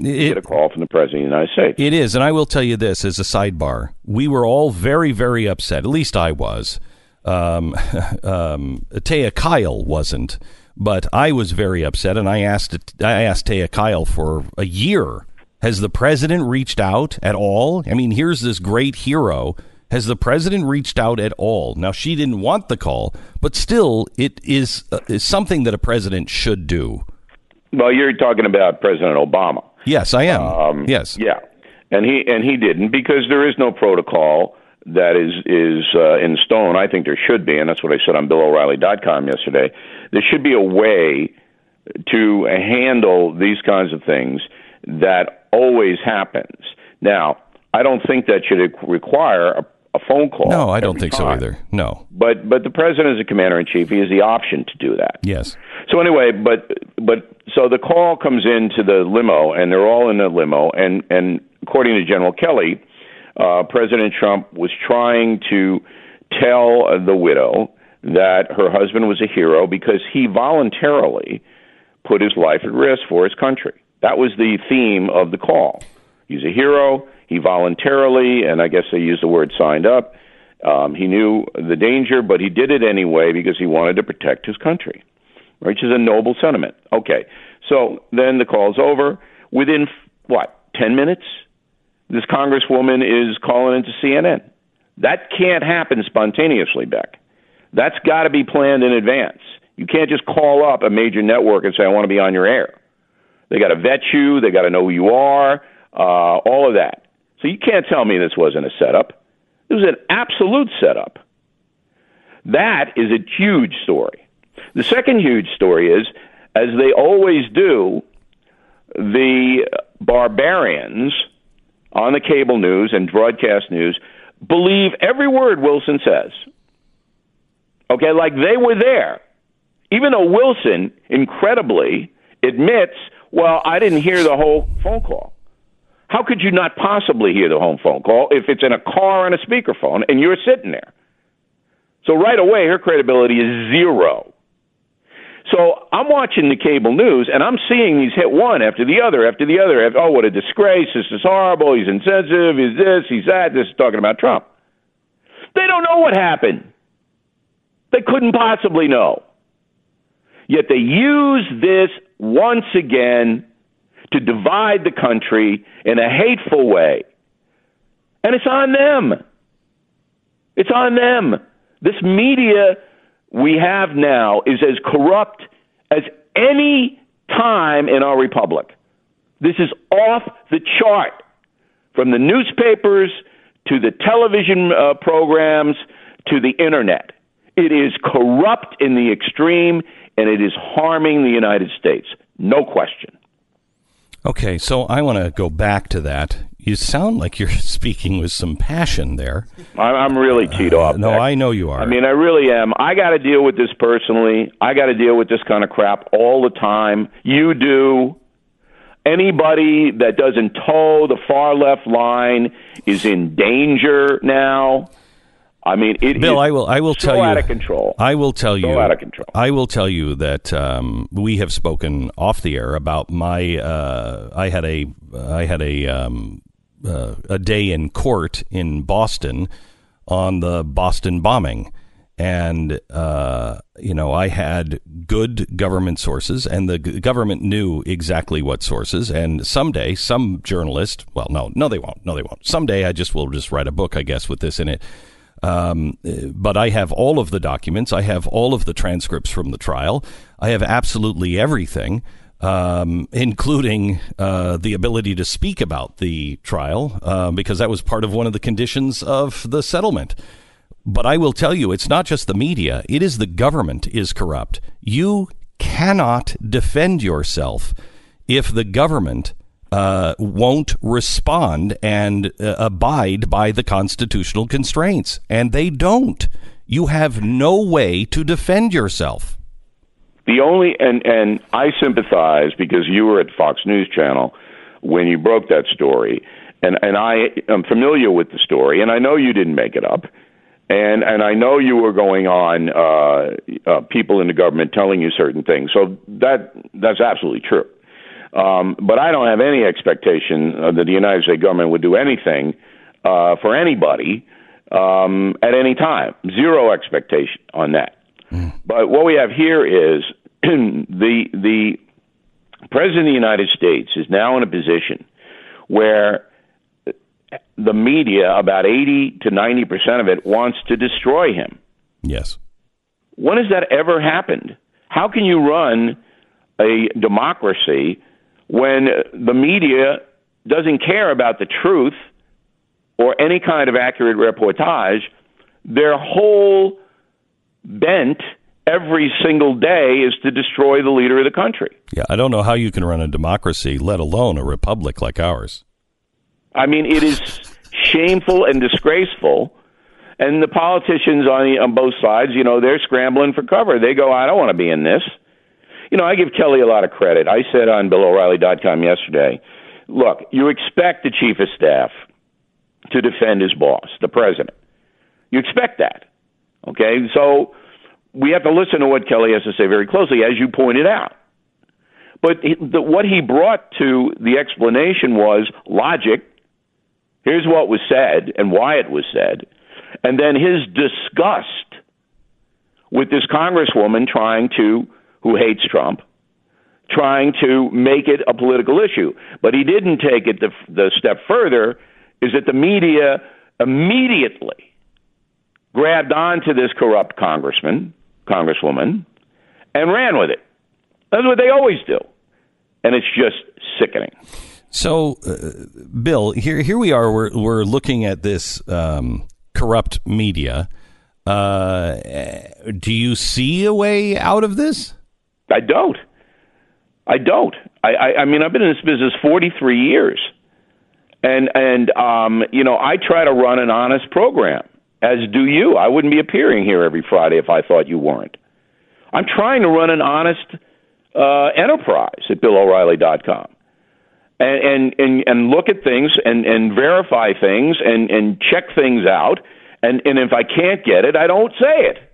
you get a call from the President of the United States. It is, and I will tell you this as a sidebar. We were all very, very upset, at least I was. Um, um, Taya Kyle wasn't, but I was very upset, and I asked I asked Taya Kyle for a year. Has the president reached out at all? I mean, here's this great hero. Has the president reached out at all? Now, she didn't want the call, but still, it is, uh, is something that a president should do. Well, you're talking about President Obama. Yes, I am. Um, yes. Yeah, and he and he didn't, because there is no protocol that is is uh, in stone. I think there should be, and that's what I said on Bill O'Reilly dot com yesterday. There should be a way to handle these kinds of things that always happens. Now, I don't think that should require a, a phone call. No, I don't think time. so either. No. But but the president is a commander-in-chief. He has the option to do that. Yes. So anyway, but but so the call comes into the limo, and they're all in the limo, and, and according to General Kelly, uh, President Trump was trying to tell the widow that her husband was a hero because he voluntarily put his life at risk for his country. That was the theme of the call. He's a hero. He voluntarily, and I guess they used the word signed up, um, he knew the danger, but he did it anyway because he wanted to protect his country, which is a noble sentiment. Okay, so then the call's over. Within, what, ten minutes, this congresswoman is calling into C N N. That can't happen spontaneously, Beck. That's got to be planned in advance. You can't just call up a major network and say, I want to be on your air. They got to vet you. They got to know who you are, uh, all of that. So you can't tell me this wasn't a setup. It was an absolute setup. That is a huge story. The second huge story is, as they always do, the barbarians on the cable news and broadcast news believe every word Wilson says. Okay, like they were there. Even though Wilson, incredibly, admits, well, I didn't hear the whole phone call. How could you not possibly hear the whole phone call if it's in a car on a speakerphone and you're sitting there? So right away, her credibility is zero. So I'm watching the cable news, and I'm seeing these hit one after the other, after the other. Oh, what a disgrace. This is horrible. He's insensitive. He's this, he's that. This is talking about Trump. They don't know what happened. They couldn't possibly know. Yet they use this once again to divide the country in a hateful way. And it's on them. It's on them. This media we have now is as corrupt as any time in our republic. This is off the chart. From the newspapers to the television uh, programs to the internet. It is corrupt in the extreme, and it is harming the United States. No question. Okay, so I want to go back to that. You sound like you're speaking with some passion there. I'm really teed uh, off. No, Beck. I know you are. I mean, I really am. I got to deal with this personally. I got to deal with this kind of crap all the time. You do. Anybody that doesn't toe the far left line is in danger now. I mean, it Bill, is I will. I will so tell you. out of control. I will tell you. So out of control. I will tell you that um, we have spoken off the air about my. Uh, I had a. I had a. Um, uh, a day in court in Boston on the Boston bombing, and uh, you know, I had good government sources, and the g- government knew exactly what sources. And someday, some journalist. Well, no, no, they won't. No, they won't. Someday, I just will just write a book, I guess, with this in it. Um, but I have all of the documents. I have all of the transcripts from the trial. I have absolutely everything, um, including uh, the ability to speak about the trial, uh, because that was part of one of the conditions of the settlement. But I will tell you, it's not just the media. It is the government is corrupt. You cannot defend yourself if the government Uh, won't respond and uh, abide by the constitutional constraints. And they don't. You have no way to defend yourself. The only, and, and I sympathize because you were at Fox News Channel when you broke that story. And, and I am familiar with the story, and I know you didn't make it up. And, and I know you were going on uh, uh, people in the government telling you certain things. So that that's absolutely true. Um, but I don't have any expectation uh, that the United States government would do anything uh, for anybody um, at any time. Zero expectation on that. Mm. But what we have here is the the President of the United States is now in a position where the media, about eighty to ninety percent of it, wants to destroy him. Yes. When has that ever happened? How can you run a democracy when the media doesn't care about the truth or any kind of accurate reportage? Their whole bent every single day is to destroy the leader of the country. Yeah, I don't know how you can run a democracy, let alone a republic like ours. I mean, it is shameful and disgraceful. And the politicians on, the, on both sides, you know, they're scrambling for cover. They go, I don't want to be in this. You know, I give Kelly a lot of credit. I said on Bill O'Reilly dot com yesterday, look, you expect the chief of staff to defend his boss, the president. You expect that. Okay? So we have to listen to what Kelly has to say very closely, as you pointed out. But he, the, what he brought to the explanation was logic. Here's what was said and why it was said. And then his disgust with this congresswoman trying to, who hates Trump, trying to make it a political issue. But he didn't take it the, the step further, is that the media immediately grabbed onto this corrupt congressman, congresswoman, and ran with it. That's what they always do. And it's just sickening. So, uh, Bill, here here we are. We're we're looking at this um, corrupt media. Uh, do you see a way out of this? I don't. I don't. I, I, I mean, I've been in this business forty-three years, and and um, you know, I try to run an honest program, as do you. I wouldn't be appearing here every Friday if I thought you weren't. I'm trying to run an honest uh, enterprise at Bill O'Reilly dot com. And, and, and, and look at things and, and verify things and, and check things out. And, and if I can't get it, I don't say it.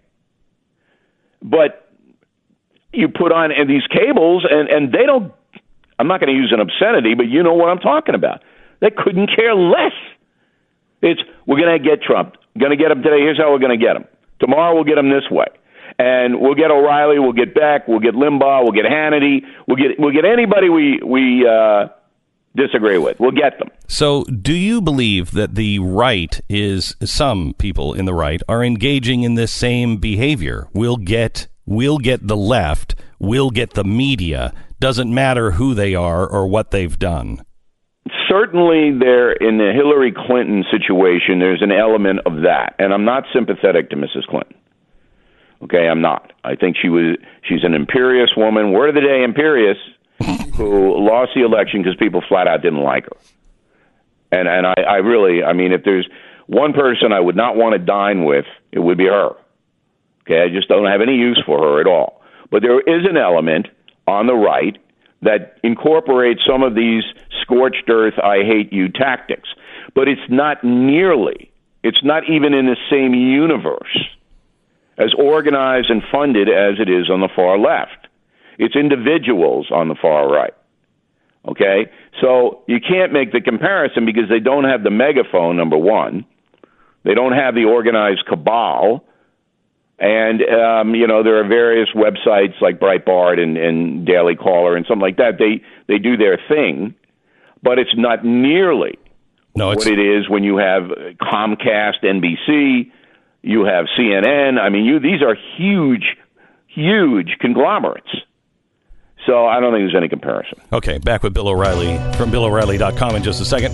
But you put on these cables and, and they don't, I'm not going to use an obscenity, but you know what I'm talking about. They couldn't care less. It's, we're going to get Trump. Going to get him today. Here's how we're going to get him. Tomorrow we'll get him this way. And we'll get O'Reilly, we'll get Beck, we'll get Limbaugh, we'll get Hannity, we'll get, we'll get anybody we, we, uh, disagree with. We'll get them. So do you believe that the right is, some people in the right are engaging in this same behavior? We'll get, we'll get the left, we'll get the media. Doesn't matter who they are or what they've done. Certainly there, in the Hillary Clinton situation, there's an element of that. And I'm not sympathetic to Missus Clinton. Okay, I'm not. I think she was, she's an imperious woman. Word of the day, imperious. Who lost the election because people flat out didn't like her. And and I, I really, I mean, if there's one person I would not want to dine with, it would be her. Okay, I just don't have any use for her at all. But there is an element on the right that incorporates some of these scorched earth, I hate you tactics. But it's not nearly, it's not even in the same universe as organized and funded as it is on the far left. It's individuals on the far right, okay? So you can't make the comparison because they don't have the megaphone, number one. They don't have the organized cabal. And, um, you know, there are various websites like Breitbart and, and Daily Caller and something like that. They, they do their thing, but it's not nearly no, it's- what it is when you have Comcast, N B C, you have C N N. I mean, you these are huge, huge conglomerates. So I don't think there's any comparison. Okay, back with Bill O'Reilly from Bill O'Reilly dot com in just a second.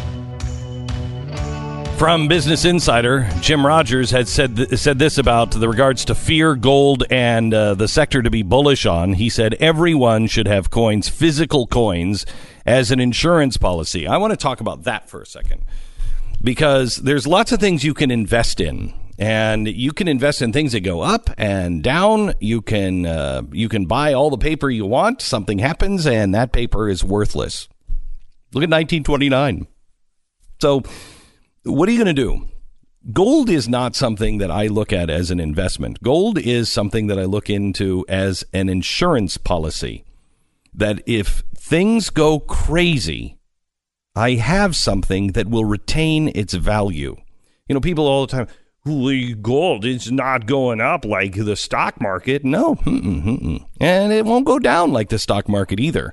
From Business Insider, Jim Rogers had said th- said this about the regards to fear, gold, and uh, the sector to be bullish on. He said everyone should have coins, physical coins, as an insurance policy. I want to talk about that for a second because there's lots of things you can invest in. And you can invest in things that go up and down. You can uh, you can buy all the paper you want. Something happens, and that paper is worthless. Look at nineteen twenty-nine. So what are you going to do? Gold is not something that I look at as an investment. Gold is something that I look into as an insurance policy. That if things go crazy, I have something that will retain its value. You know, people all the time, gold is not going up like the stock market. No, mm-mm, mm-mm. And it won't go down like the stock market either.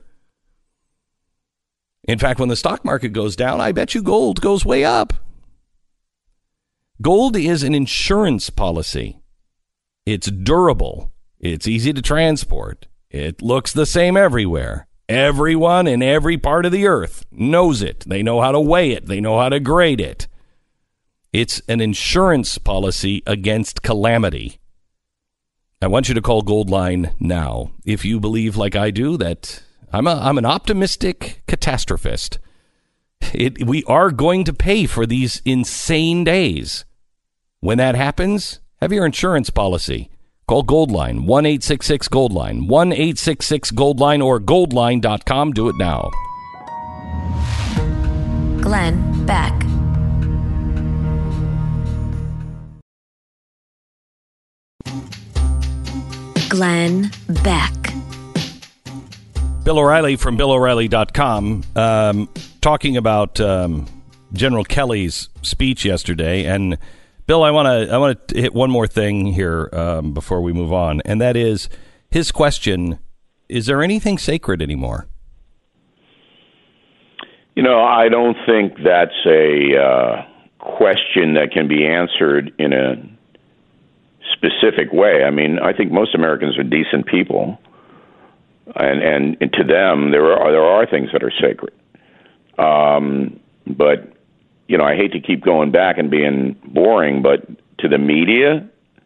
In fact, when the stock market goes down, I bet you gold goes way up. Gold is an insurance policy. It's durable. It's easy to transport. It looks the same everywhere. Everyone in every part of the earth knows it. They know how to weigh it. They know how to grade it. It's an insurance policy against calamity. I want you to call Goldline now if you believe, like I do, that I'm a I'm an optimistic catastrophist. It, we are going to pay for these insane days. When that happens, have your insurance policy. Call Goldline, one eight six six Goldline, one eight six six Goldline or goldline dot com. Do it now. Glenn Beck. Glenn Beck. Bill O'Reilly from Bill O'Reilly dot com um, talking about um, General Kelly's speech yesterday. And Bill, I want to I want to hit one more thing here um, before we move on, and that is his question: is there anything sacred anymore? You know, I don't think that's a uh, question that can be answered in a specific way. I mean, I think most Americans are decent people. And, and and to them, there are there are things that are sacred. Um, but, you know, I hate to keep going back and being boring, but to the media,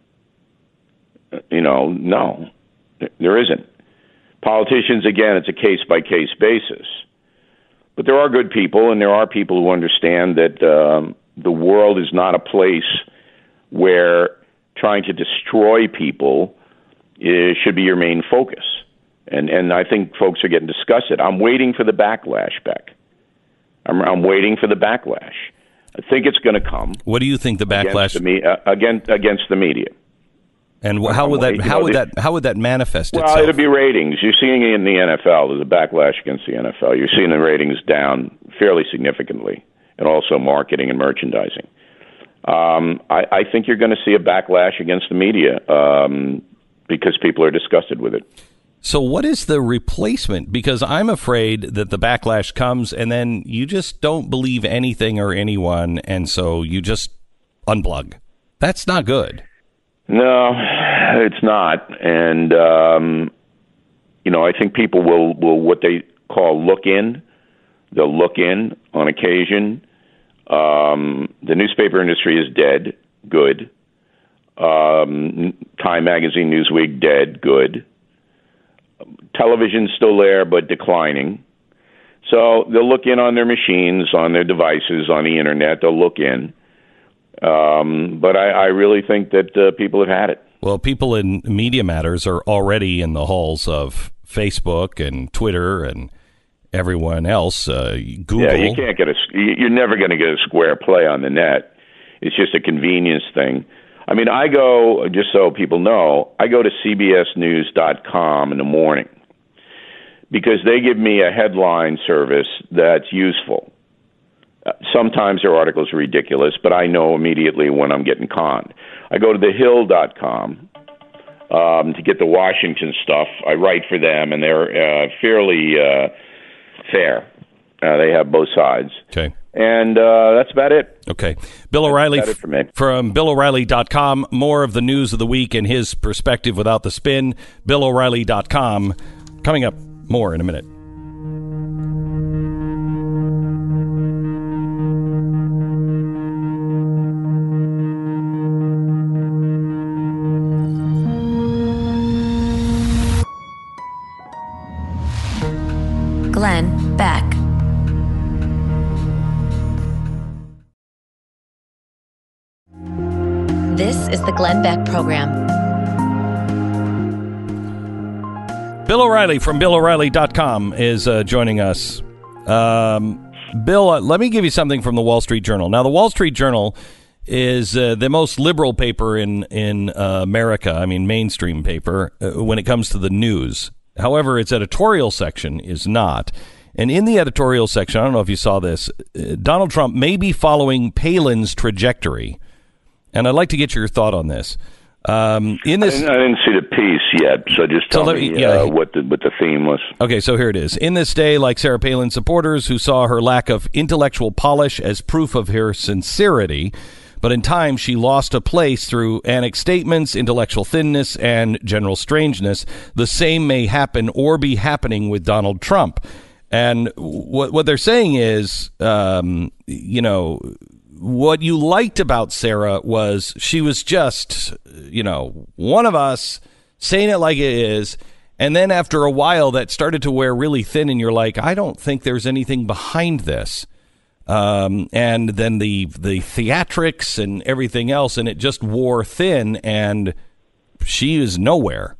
you know, no, there isn't. Politicians, again, it's a case-by-case basis. But there are good people, and there are people who understand that um, the world is not a place where trying to destroy people is, should be your main focus. And and I think folks are getting disgusted. I'm waiting for the backlash, Beck. I'm, I'm waiting for the backlash. I think it's going to come. What do you think the backlash against the, me, uh, against, against the media? And how would that how would that how would that manifest well, itself? Well, it'll be ratings. You're seeing it in the N F L. There's a backlash against the N F L. You're seeing the ratings down fairly significantly, and also marketing and merchandising. Um, I, I think you're going to see a backlash against the media um, because people are disgusted with it. So what is the replacement? Because I'm afraid that the backlash comes and then you just don't believe anything or anyone, and so you just unplug. That's not good. No, it's not. And, um, you know, I think people will, will what they call look in. They'll look in on occasion. Um, the newspaper industry is dead. Good. Um, Time Magazine, Newsweek, dead. Good. Television's still there, but declining. So they'll look in on their machines, on their devices, on the internet. They'll look in. Um, but I, I really think that uh, people have had it. Well, people in Media Matters are already in the halls of Facebook and Twitter and everyone else. Uh, Google. Yeah, you can't get a. You're never going to get a square play on the net. It's just a convenience thing. I mean, I go, just so people know, I go to C B S news dot com in the morning because they give me a headline service that's useful. Uh, sometimes their articles are ridiculous, but I know immediately when I'm getting conned. I go to the hill dot com um, to get the Washington stuff. I write for them, and they're uh, fairly uh, fair. Uh, they have both sides. Okay. And uh, that's about it. Okay. Bill O'Reilly That's about it for me. from Bill O'Reilly dot com. More of the news of the week and his perspective without the spin. Bill O'Reilly dot com. Coming up more in a minute. Glenn Beck. This is the Glenn Beck Program. Bill O'Reilly from Bill O'Reilly dot com is uh, joining us. Um, Bill, uh, let me give you something from the Wall Street Journal. Now, the Wall Street Journal is uh, the most liberal paper in, in uh, America, I mean mainstream paper, uh, when it comes to the news. However, its editorial section is not. And in the editorial section, I don't know if you saw this, uh, Donald Trump may be following Palin's trajectory. And I'd like to get your thought on this. Um, in this, I didn't, I didn't see the piece yet, so just tell so me me, yeah, uh, what the what the theme was. Okay, so here it is. In this day, like Sarah Palin supporters who saw her lack of intellectual polish as proof of her sincerity, but in time she lost a place through annex statements, intellectual thinness, and general strangeness. The same may happen or be happening with Donald Trump. And what what they're saying is, um, you know, what you liked about Sarah was she was just, you know, one of us saying it like it is. And then after a while, that started to wear really thin. And you're like, I don't think there's anything behind this. Um, and then the the theatrics and everything else. And it just wore thin. And she is nowhere.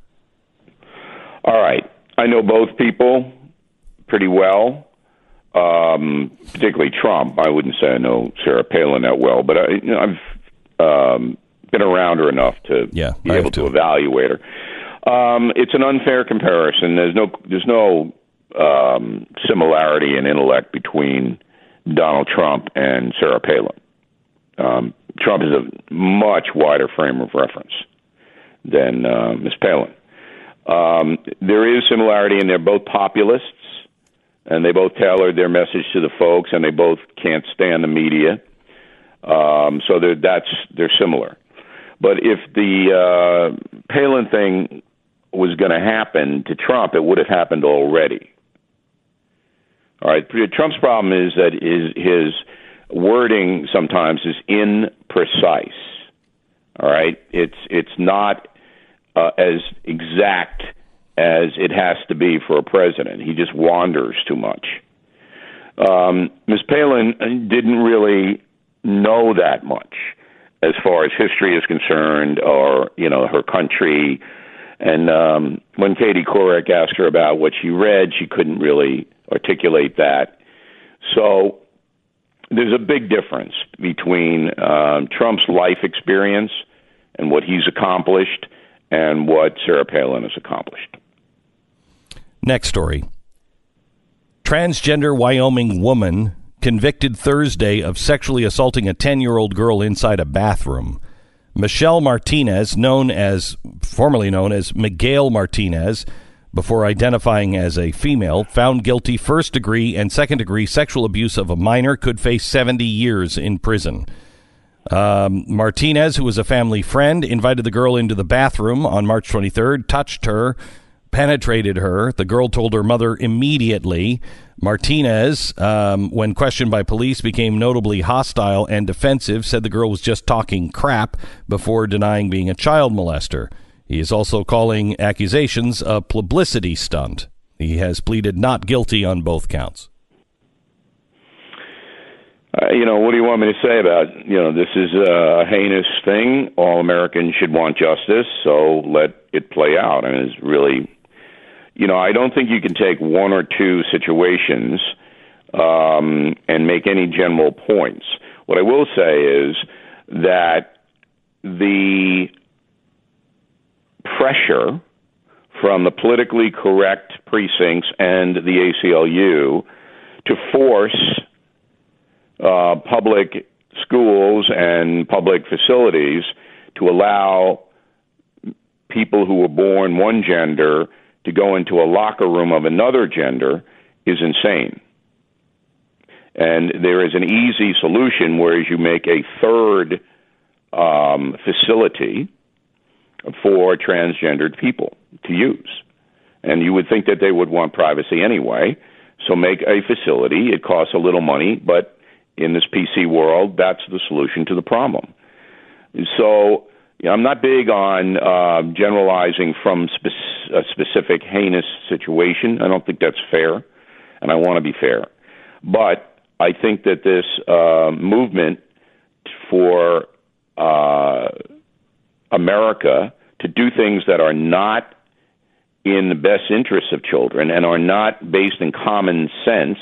All right. I know both people pretty well, um, particularly Trump. I wouldn't say I know Sarah Palin that well, but I, you know, I've um, been around her enough to yeah, be able to evaluate her. Um, it's an unfair comparison. There's no there's no um, similarity in intellect between Donald Trump and Sarah Palin. Um, Trump is a much wider frame of reference than uh, Miz Palin. Um, there is similarity, and they're both populists. And they both tailored their message to the folks, and they both can't stand the media. Um, so they're, that's they're similar. But if the uh, Palin thing was going to happen to Trump, it would have happened already. All right. Trump's problem is that his, his wording sometimes is imprecise. All right. It's it's not uh, as exact as it has to be for a president. He just wanders too much. Um, Miz Palin didn't really know that much as far as history is concerned, or, you know, her country. And um, when Katie Couric asked her about what she read, she couldn't really articulate that. So there's a big difference between um, Trump's life experience and what he's accomplished and what Sarah Palin has accomplished. Next story. Transgender Wyoming woman convicted Thursday of sexually assaulting a ten-year-old girl inside a bathroom. Michelle Martinez, known as formerly known as Miguel Martinez, before identifying as a female, found guilty first-degree and second-degree sexual abuse of a minor, could face seventy years in prison. Um, Martinez, who was a family friend, invited the girl into the bathroom on March twenty-third, touched her, penetrated her. The girl told her mother immediately. Martinez, um, when questioned by police, became notably hostile and defensive, said the girl was just talking crap before denying being a child molester. He is also calling accusations a publicity stunt. He has pleaded not guilty on both counts. Uh, you know, what do you want me to say about, you know, this is a heinous thing. All Americans should want justice, so let it play out. And it's really, you know, I don't think you can take one or two situations um, and make any general points. What I will say is that the pressure from the politically correct precincts and the A C L U to force uh, public schools and public facilities to allow people who were born one gender to go into a locker room of another gender is insane. And there is an easy solution, whereas you make a third um, facility for transgendered people to use. And you would think that they would want privacy anyway, so make a facility. It costs a little money, but in this P C world, that's the solution to the problem. So you know, I'm not big on uh, generalizing from spe- a specific heinous situation. I don't think that's fair, and I want to be fair. But I think that this uh, movement for uh, America to do things that are not in the best interests of children and are not based in common sense,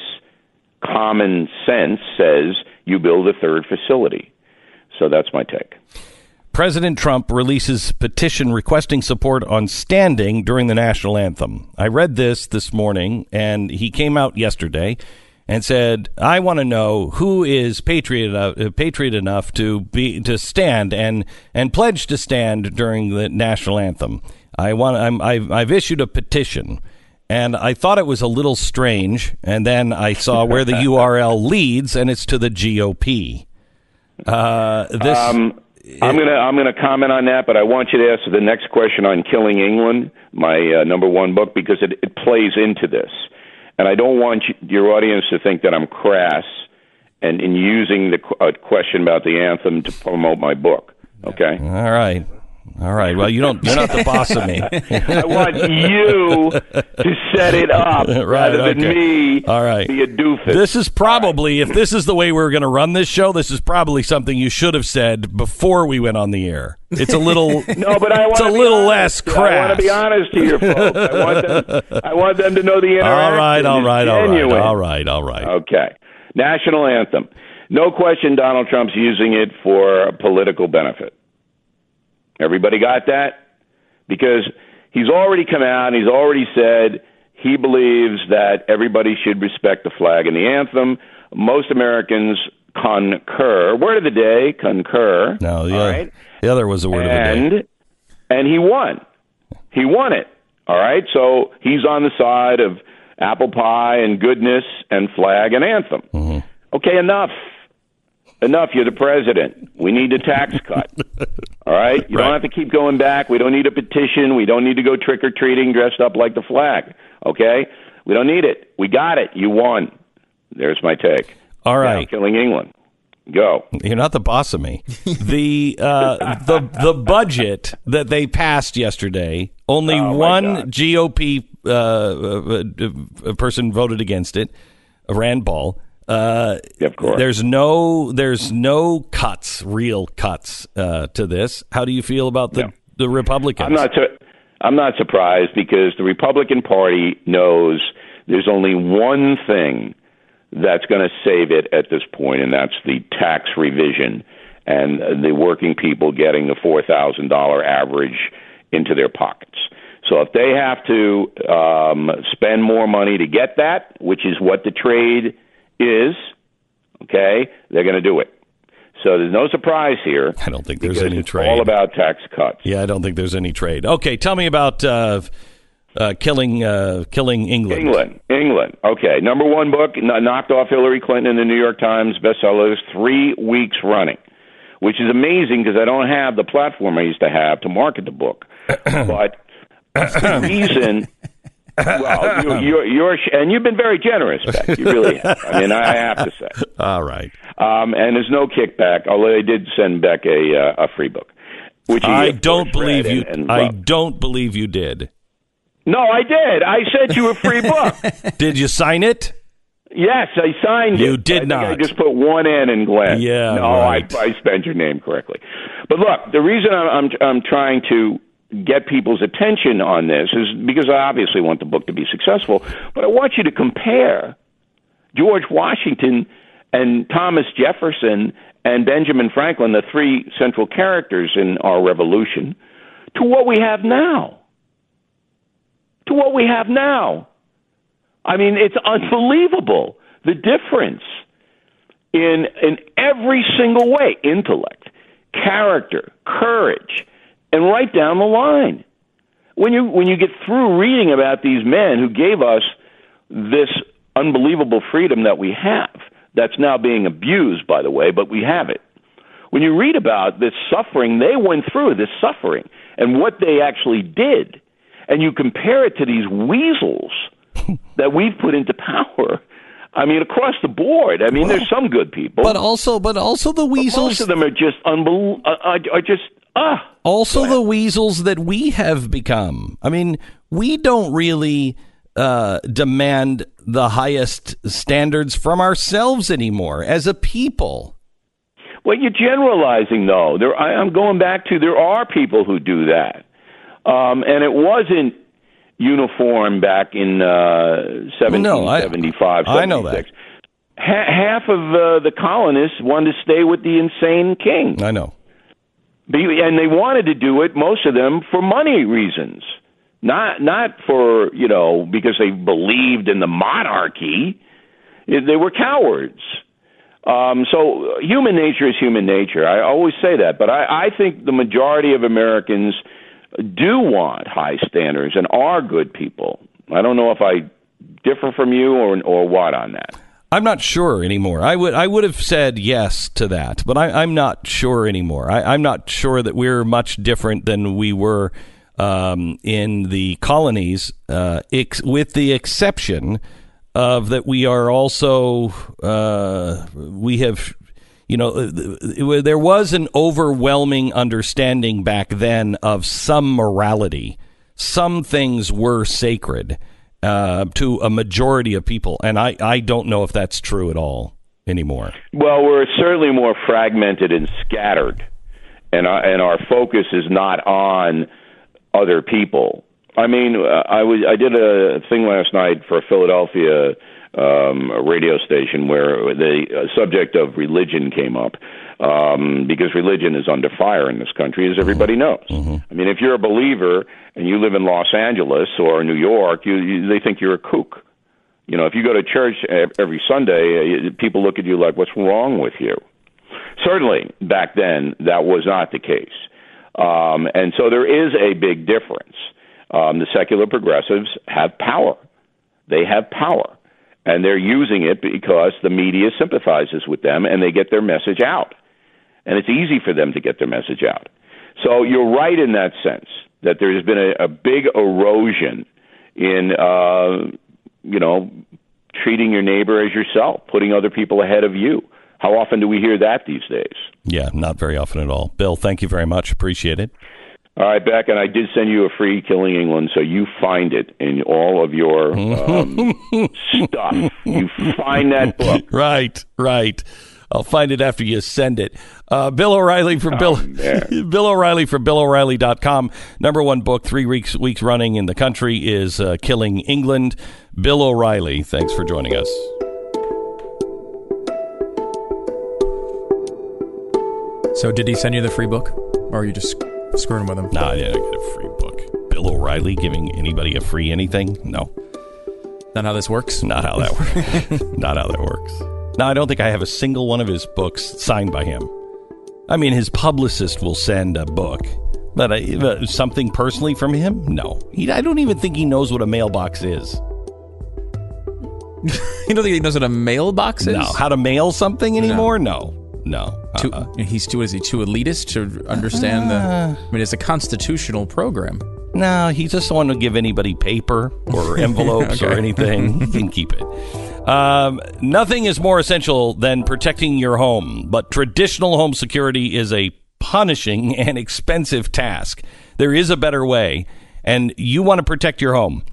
common sense says you build a third facility. So that's my take. President Trump releases petition requesting support on standing during the national anthem. I read this this morning, and he came out yesterday and said, I want to know who is patriot enough, uh, patriot enough to be to stand and and pledge to stand during the national anthem. I want I'm, I've, I've issued a petition, and I thought it was a little strange, and then I saw where the U R L leads, and it's to the G O P. Uh, this. Um, I'm gonna I'm gonna comment on that, but I want you to answer the next question on Killing England, my uh, number one book, because it, it plays into this, and I don't want you, your audience to think that I'm crass and in using the uh, question about the anthem to promote my book. Okay. All right. All right. Well, you don't. You're not the boss of me. I want you to set it up right, rather than okay. me. All right. Be a doofus. This is probably, right. if this is the way we're going to run this show, this is probably something you should have said before we went on the air. It's a little. no, but I want it's a to be little honest. less crass. I want to be honest to your folks. I want them. I want them to know the interaction. All right. All right. All right. All right. All right. Okay. National anthem. No question, Donald Trump's using it for political benefit. Everybody got that? Because he's already come out and he's already said he believes that everybody should respect the flag and the anthem. Most Americans concur. Word of the day, concur. No, the, all other, right? the other was the word and, of the day. And he won. He won it. All right? So he's on the side of apple pie and goodness and flag and anthem. Mm-hmm. Okay, enough. Enough, you're the president. We need a tax cut. All right? You right. don't have to keep going back. We don't need a petition. We don't need to go trick-or-treating dressed up like the flag. Okay? We don't need it. We got it. You won. There's my take. All right. Now, Killing England. Go. You're not the boss of me. The uh, the the budget that they passed yesterday, only oh, one G O P uh, uh, uh, person voted against it, Rand Paul. Uh, yeah, of course. There's no there's no cuts, real cuts uh, to this. How do you feel about the, no. the Republicans? I'm not su- I'm not surprised because the Republican Party knows there's only one thing that's going to save it at this point, and that's the tax revision and the working people getting the four thousand dollars average into their pockets. So if they have to um, spend more money to get that, which is what the trade is, okay, they're going to do it. So there's no surprise here. I don't think there's any it's trade. all about tax cuts. Yeah, I don't think there's any trade. Okay, tell me about uh, uh, killing uh, killing England. England, England. Okay, number one book, knocked off Hillary Clinton in the New York Times bestsellers three weeks running, which is amazing because I don't have the platform I used to have to market the book. But the reason... Well, you, you're, you're, and you've been very generous, Beck. You really have. I mean, I have to say. All right. Um, and there's no kickback, although I did send Beck a uh, a free book. Which I don't believe you. And, and I don't believe you did. No, I did. I sent you a free book. Did you sign it? Yes, I signed you it. You did I not. I just put one N in Glenn. Yeah. No, right. I, I spelled your name correctly. But look, the reason I'm I'm, I'm trying to get people's attention on this is because I obviously want the book to be successful, but I want you to compare George Washington and Thomas Jefferson and Benjamin Franklin, the three central characters in our revolution, to what we have now. To what we have now. I mean, it's unbelievable, the difference in in every single way, intellect, character, courage, and right down the line. When you when you get through reading about these men who gave us this unbelievable freedom that we have, that's now being abused, by the way, but we have it. When you read about this suffering, they went through this suffering and what they actually did, and you compare it to these weasels that we've put into power, I mean, across the board. I mean, well, there's some good people, but also, but also the weasels. But most of them are just unbelievable. Are, are just ah. Also, the weasels that we have become. I mean, we don't really uh, demand the highest standards from ourselves anymore as a people. Well, you're generalizing, though. There, I, I'm going back to there are people who do that, um, and it wasn't uniform back in uh, seventeen seventy-five, no, I, I know that. Ha- half of uh, the colonists wanted to stay with the insane king. I know. And they wanted to do it, most of them, for money reasons. Not not for, you know, because they believed in the monarchy. They were cowards. Um, so human nature is human nature. I always say that. But I, I think the majority of Americans do want high standards and are good people. I don't know if I differ from you or or what on that. I'm not sure anymore. I would I would have said yes to that, but I, I'm not sure anymore. I, I'm not sure that we're much different than we were um, in the colonies, uh, ex- with the exception of that we are also uh, we have, you know, there was an overwhelming understanding back then of some morality. Some things were sacred. Uh, to a majority of people, and I, I don't know if that's true at all anymore. Well, we're certainly more fragmented and scattered, and our, and our focus is not on other people. I mean, I was I did a thing last night for a Philadelphia um, radio station where the subject of religion came up. Um, because religion is under fire in this country, as everybody knows. Mm-hmm. I mean, if you're a believer and you live in Los Angeles or New York, you, you, they think you're a kook. You know, if you go to church every Sunday, people look at you like, what's wrong with you? Certainly, back then, that was not the case. Um, and so there is a big difference. Um, the secular progressives have power. They have power. And they're using it because the media sympathizes with them and they get their message out. And it's easy for them to get their message out. So you're right in that sense, that there's been a, a big erosion in, uh, you know, treating your neighbor as yourself, putting other people ahead of you. How often do we hear that these days? Yeah, not very often at all. Bill, thank you very much. Appreciate it. All right, Beck, and I did send you a free Killing England, so you find it in all of your um, stuff. You find that book. Right, right. I'll find it after you send it. Uh, Bill O'Reilly from oh, Bill Bill O'Reilly from Bill O'Reilly dot com. Number one book, three weeks weeks running in the country is uh, Killing England. Bill O'Reilly, thanks for joining us. So did he send you the free book, or are you just screwing with him? No, I didn't get a free book. Bill O'Reilly giving anybody a free anything? No. Not how this works? Not how that works. Not how that works. No, I don't think I have a single one of his books signed by him. I mean, his publicist will send a book, but I, uh, something personally from him? No. He, I don't even think he knows what a mailbox is. You don't think he knows what a mailbox is? No. How to mail something anymore? No. No. no. Too, uh-uh. He's too, is he too elitist to understand uh, the... I mean, it's a constitutional program. No, he just don't want to give anybody paper or envelopes okay. or anything. He can keep it. Um, nothing is more essential than protecting your home, but traditional home security is a punishing and expensive task. There is a better way, and you want to protect your home.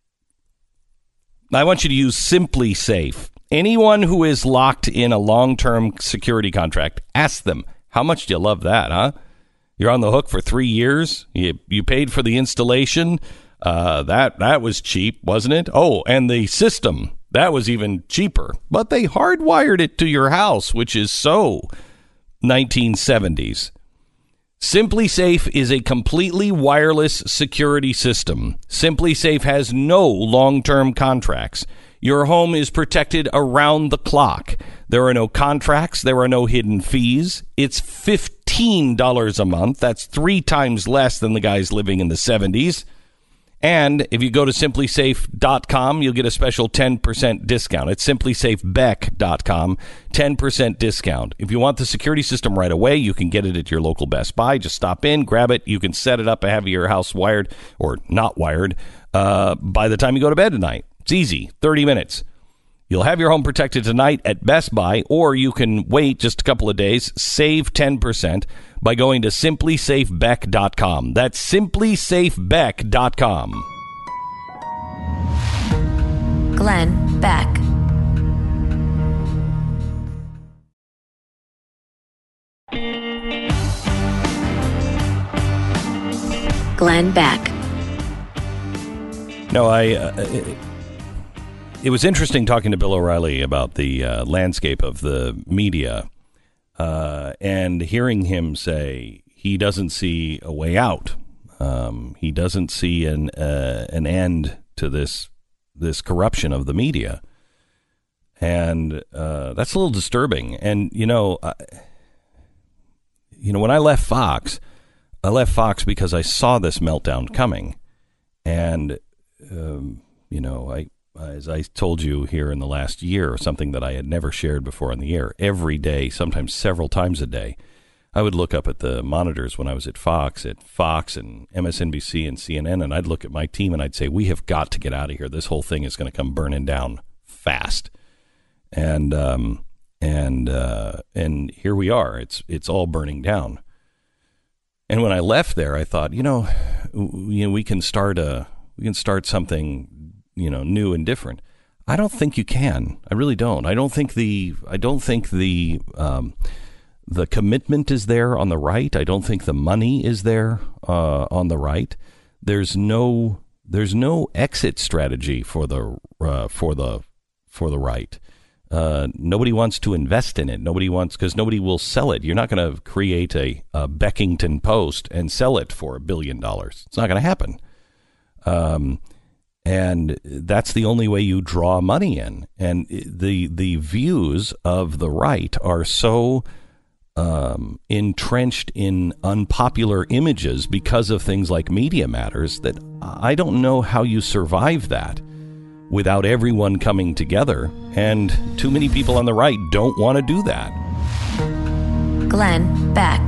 I want you to use Simply Safe. Anyone who is locked in a long-term security contract, ask them, how much do you love that, huh? You're on the hook for three years. You you paid for the installation. Uh, that that was cheap, wasn't it? Oh, and the system, that was even cheaper. But they hardwired it to your house, which is so nineteen seventies. Simply Safe is a completely wireless security system. Simply Safe has no long-term contracts. Your home is protected around the clock. There are no contracts. There are no hidden fees. It's fifteen dollars a month. That's three times less than the guys living in the seventies. And if you go to simply safe dot com, you'll get a special ten percent discount. It's simply safe beck dot com, ten percent discount. If you want the security system right away, you can get it at your local Best Buy. Just stop in, grab it. You can set it up and have your house wired or not wired uh, by the time you go to bed tonight. It's easy, thirty minutes. You'll have your home protected tonight at Best Buy, or you can wait just a couple of days, save ten percent by going to simply safe beck dot com. That's simply safe beck dot com. Glenn Beck. Glenn Beck. No, I... Uh, it, It was interesting talking to Bill O'Reilly about the uh, landscape of the media uh, and hearing him say, he doesn't see a way out. Um, he doesn't see an uh, an end to this this corruption of the media, and uh, that's a little disturbing. And you know, I, you know, when I left Fox, I left Fox because I saw this meltdown coming, and um, you know, I. As I told you here in the last year, something that I had never shared before on the air, every day, sometimes several times a day, I would look up at the monitors when I was at Fox, at Fox and M S N B C and C N N, and I'd look at my team and I'd say, we have got to get out of here. This whole thing is going to come burning down fast. And um, and uh, and here we are. It's it's all burning down. And when I left there, I thought, you know, you know, we can start a we can start something, you know, new and different. I don't think you can. I really don't. I don't think the I don't think the um, the commitment is there on the right. I don't think the money is there uh, on the right. There's no there's no exit strategy for the uh, for the for the right. Uh, nobody wants to invest in it. Nobody wants, because nobody will sell it. You're not going to create a, a Beckington Post and sell it for a billion dollars. It's not going to happen. Um, And that's the only way you draw money in. And the the views of the right are so um, entrenched in unpopular images because of things like Media Matters that I don't know how you survive that without everyone coming together. And too many people on the right don't want to do that. Glenn Beck.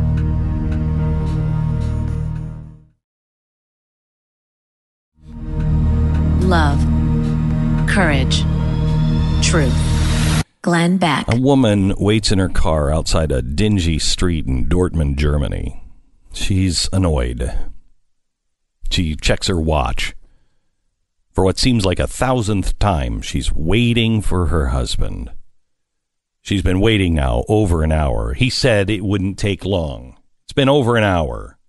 Love, courage, truth. Glenn Beck. A woman waits in her car outside a dingy street in Dortmund, Germany. She's annoyed. She checks her watch. For what seems like a thousandth time, she's waiting for her husband. She's been waiting now over an hour. He said it wouldn't take long. It's been over an hour.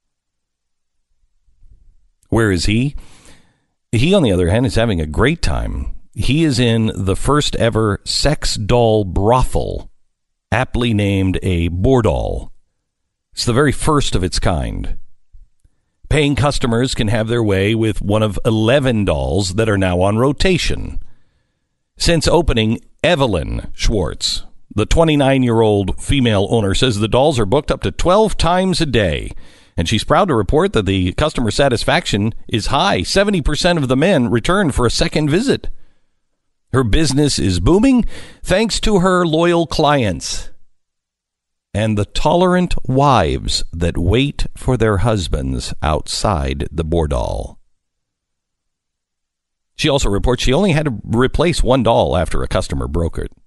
Where is he? He, on the other hand, is having a great time. He is in the first ever sex doll brothel, aptly named a Bordal. It's the very first of its kind. Paying customers can have their way with one of eleven dolls that are now on rotation. Since opening, Evelyn Schwartz, the twenty-nine-year-old female owner, says the dolls are booked up to twelve times a day. And she's proud to report that the customer satisfaction is high. seventy percent of the men return for a second visit. Her business is booming thanks to her loyal clients and the tolerant wives that wait for their husbands outside the bordal. She also reports she only had to replace one doll after a customer broke it.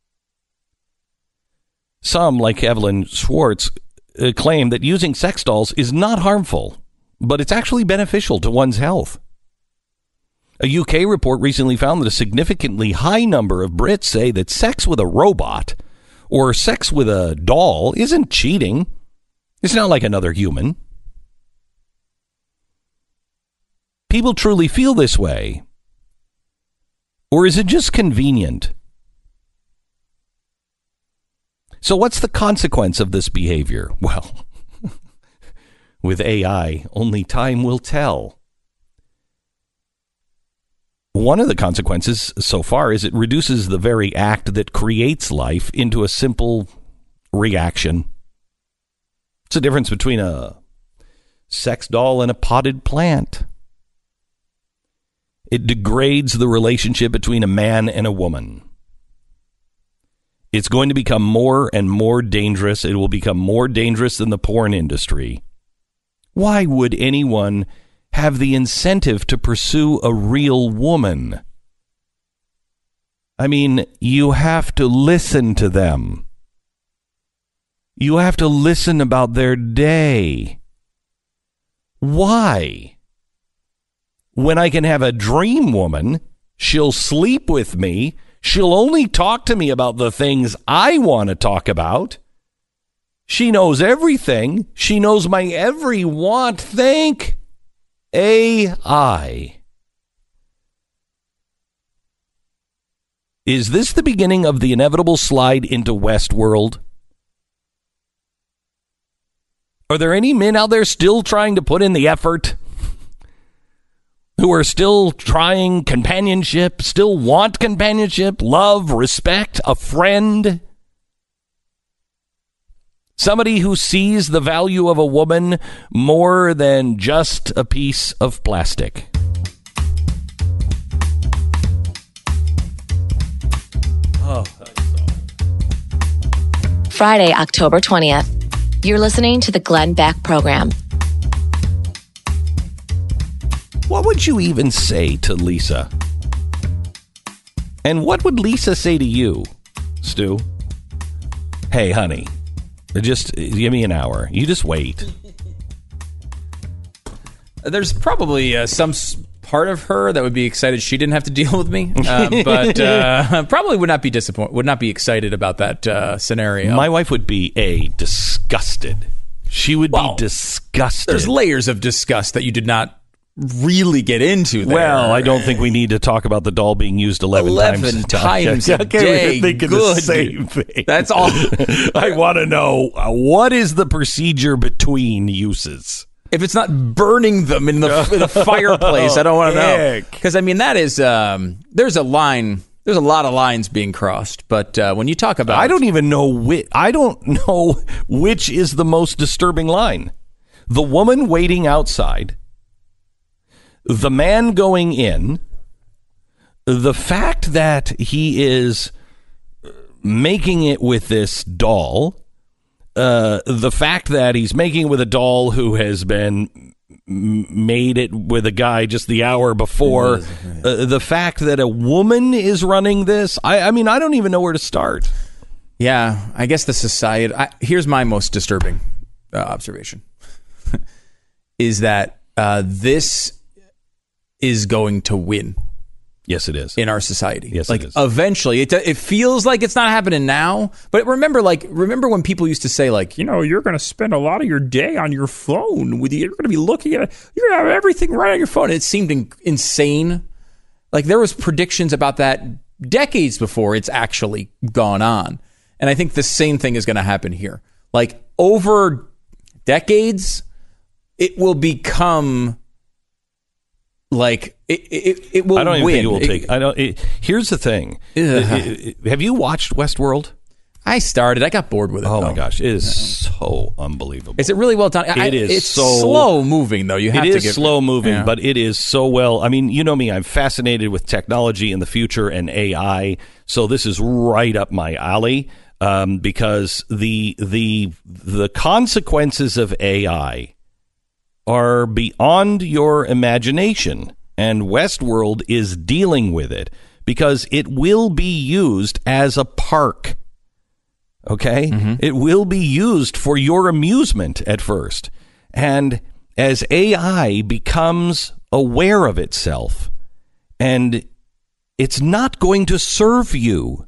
Some, like Evelyn Schwartz, uh, claim that using sex dolls is not harmful, but it's actually beneficial to one's health. A U K report recently found that a significantly high number of Brits say that sex with a robot or sex with a doll isn't cheating. It's not like another human. People truly feel this way. Or is it just convenient? So what's the consequence of this behavior? Well, with A I, only time will tell. One of the consequences so far is it reduces the very act that creates life into a simple reaction. It's the difference between a sex doll and a potted plant. It degrades the relationship between a man and a woman. It's going to become more and more dangerous. It will become more dangerous than the porn industry. Why would anyone have the incentive to pursue a real woman? I mean, you have to listen to them. You have to listen about their day. Why? When I can have a dream woman, she'll sleep with me. She'll only talk to me about the things I want to talk about. She knows everything. She knows my every want. Think A I. Is this the beginning of the inevitable slide into Westworld? Are there any men out there still trying to put in the effort? Who are still trying companionship, still want companionship, love, respect, a friend? Somebody who sees the value of a woman more than just a piece of plastic. Oh. Friday, October twentieth. You're listening to the Glenn Beck Program. What would you even say to Lisa? And what would Lisa say to you, Stu? Hey, honey, just give me an hour. You just wait. There's probably uh, some s- part of her that would be excited she didn't have to deal with me, um, but uh, probably would not be disappointed, would not be excited about that uh, scenario. My wife would be a disgusted. She would Well, be disgusted. There's layers of disgust that you did not really get into there. Well, I don't think we need to talk about the doll being used eleven, eleven times, times a okay, day. We're thinking Good. the same thing. That's all. I want to know uh, what is the procedure between uses. If it's not burning them in the, in the fireplace, I don't want to know. Heck. Because, I mean, that is, um, there's a line, there's a lot of lines being crossed. But uh, when you talk about... I don't even know which, I don't know which is the most disturbing line. The woman waiting outside, the man going in, the fact that he is making it with this doll, uh, the fact that he's making it with a doll who has been m- made it with a guy just the hour before, uh, the fact that a woman is running this, I, I mean, I don't even know where to start. Yeah, I guess the society... I, here's my most disturbing uh, observation. is that uh, this is going to win. Yes, it is. In our society. Yes, like, it is. Eventually. It, it feels like it's not happening now. But remember, like, remember when people used to say, like, you know, you're going to spend a lot of your day on your phone. With You're going to be looking at it. You're going to have everything right on your phone. It seemed in, insane. Like, there was predictions about that decades before it's actually gone on. And I think the same thing is going to happen here. Like, over decades, it will become... Like it, it, it will. I don't even win. think it will It- take. I don't. It, here's the thing. Ugh. It- it- have you watched Westworld? I started. I got bored with it. Oh my though. gosh, it is so unbelievable. Is it really well done? I, It is It's so- slow moving, though. You have It to is give slow moving, yeah. but it is so well. I mean, you know me. I'm fascinated with technology in the future and A I. So this is right up my alley um, because the the the consequences of A I are beyond your imagination. And Westworld is dealing with it because it will be used as a park. Okay? Mm-hmm. It will be used for your amusement at first. And as A I becomes aware of itself, and it's not going to serve you.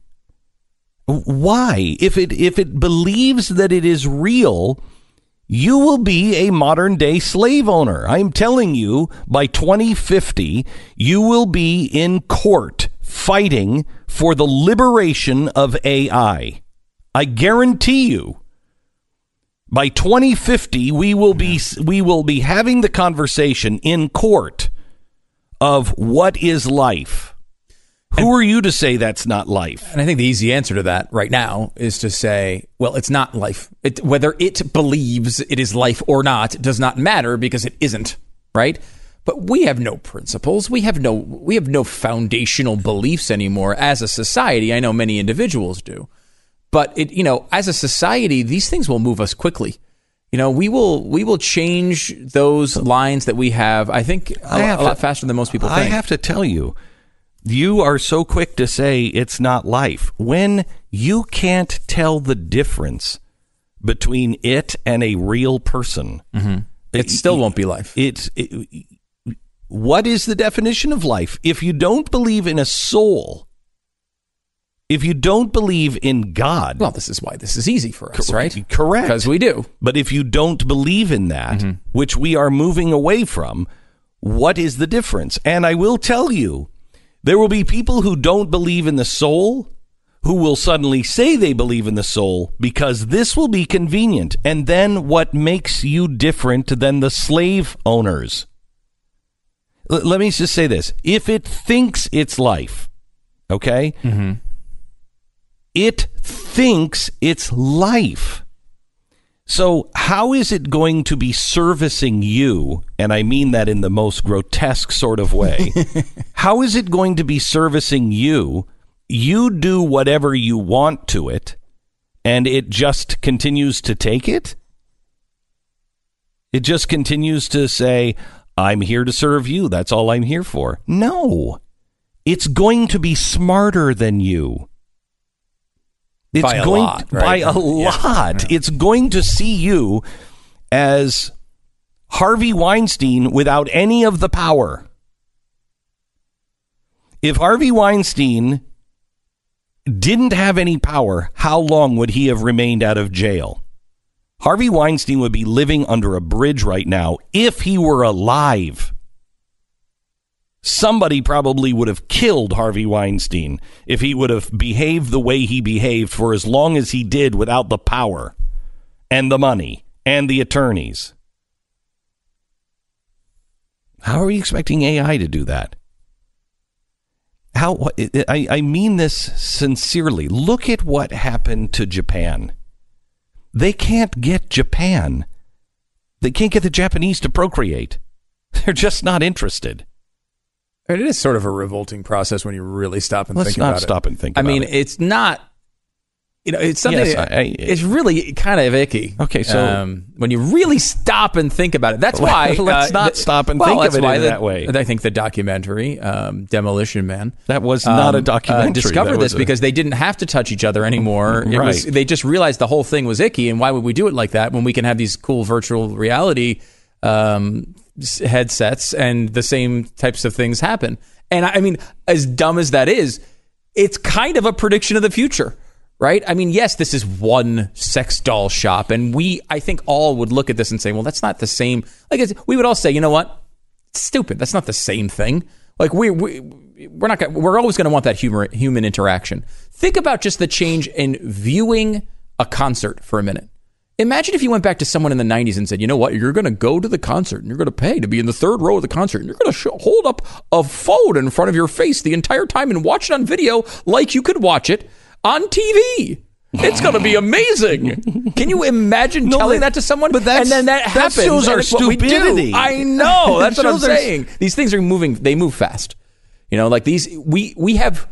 Why? If it if it believes that it is real, you will be a modern day slave owner. I'm telling you, by twenty fifty, you will be in court fighting for the liberation of A I. I guarantee you. By twenty fifty, we will be we will be having the conversation in court of what is life. Who are you to say that's not life? And I think the easy answer to that right now is to say, well, it's not life. It, whether it believes it is life or not does not matter because it isn't, right? But we have no principles. We have no we have no foundational beliefs anymore as a society. I know many individuals do. But it, you know, as a society, these things will move us quickly. You know, we will we will change those lines that we have, I think, a, I have a lot to- faster than most people I think. have to tell you, you are so quick to say it's not life when you can't tell the difference between it and a real person. Mm-hmm. It still won't be life. It's it, what is the definition of life? If you don't believe in a soul, if you don't believe in God, Well, this is why this is easy for us, Cor- right? correct. Because we do. But if you don't believe in that, Mm-hmm. which we are moving away from, what is the difference? And I will tell you, there will be people who don't believe in the soul, who will suddenly say they believe in the soul because this will be convenient. And then what makes you different than the slave owners? L- let me just say this. If it thinks it's life, okay? Mm-hmm. It thinks it's life. So how is it going to be servicing you? And I mean that in the most grotesque sort of way. How is it going to be servicing you? You do whatever you want to it, and it just continues to take it? It just continues to say, I'm here to serve you. That's all I'm here for. No. It's going to be smarter than you. It's by a going lot, to, right? by a Yeah. lot. Yeah. It's going to see you as Harvey Weinstein without any of the power. If Harvey Weinstein didn't have any power, how long would he have remained out of jail? Harvey Weinstein would be living under a bridge right now if he were alive. Somebody probably would have killed Harvey Weinstein if he would have behaved the way he behaved for as long as he did without the power and the money and the attorneys. How are we expecting A I to do that? How I, I mean this sincerely. Look at what happened to Japan. They can't get Japan. They can't get the Japanese to procreate. They're just not interested. It is sort of a revolting process when you really stop and Let's think not about it. stop and think I about mean, it. it's not, you know, it's something Yes, that, I- I- it's really kind of icky. Okay, so- um, when you really stop and think about it, that's why. Let's not th- stop and well, think of that's it why in the- that way. I think the documentary, um, Demolition Man. That was not a um, documentary. Uh, discovered That was this a- because they didn't have to touch each other anymore. It was, Right. they just realized the whole thing was icky, and why would we do it like that when we can have these cool virtual reality um, s- headsets and the same types of things happen? And I I mean, as dumb as that is, it's kind of a prediction of the future, right? I mean, yes, this is one sex doll shop, and we, I think, all would look at this and say, well, that's not the same. Like, it's, we would all say, you know what? It's stupid. That's not the same thing. Like, we, we we're not. Gonna, we're always going to want that humor, human interaction. Think about just the change in viewing a concert for a minute. Imagine if you went back to someone in the nineties and said, you know what, you're going to go to the concert and you're going to pay to be in the third row of the concert and you're going to sh- hold up a phone in front of your face the entire time and watch it on video like you could watch it on T V. It's going to be amazing. Can you imagine No, telling but- that to someone? but that's- and then that, that happens. shows and our it's what we do. stupidity. I know. That's It what I'm shows our- saying. These things are moving. They move fast. You know, like these, we, we have,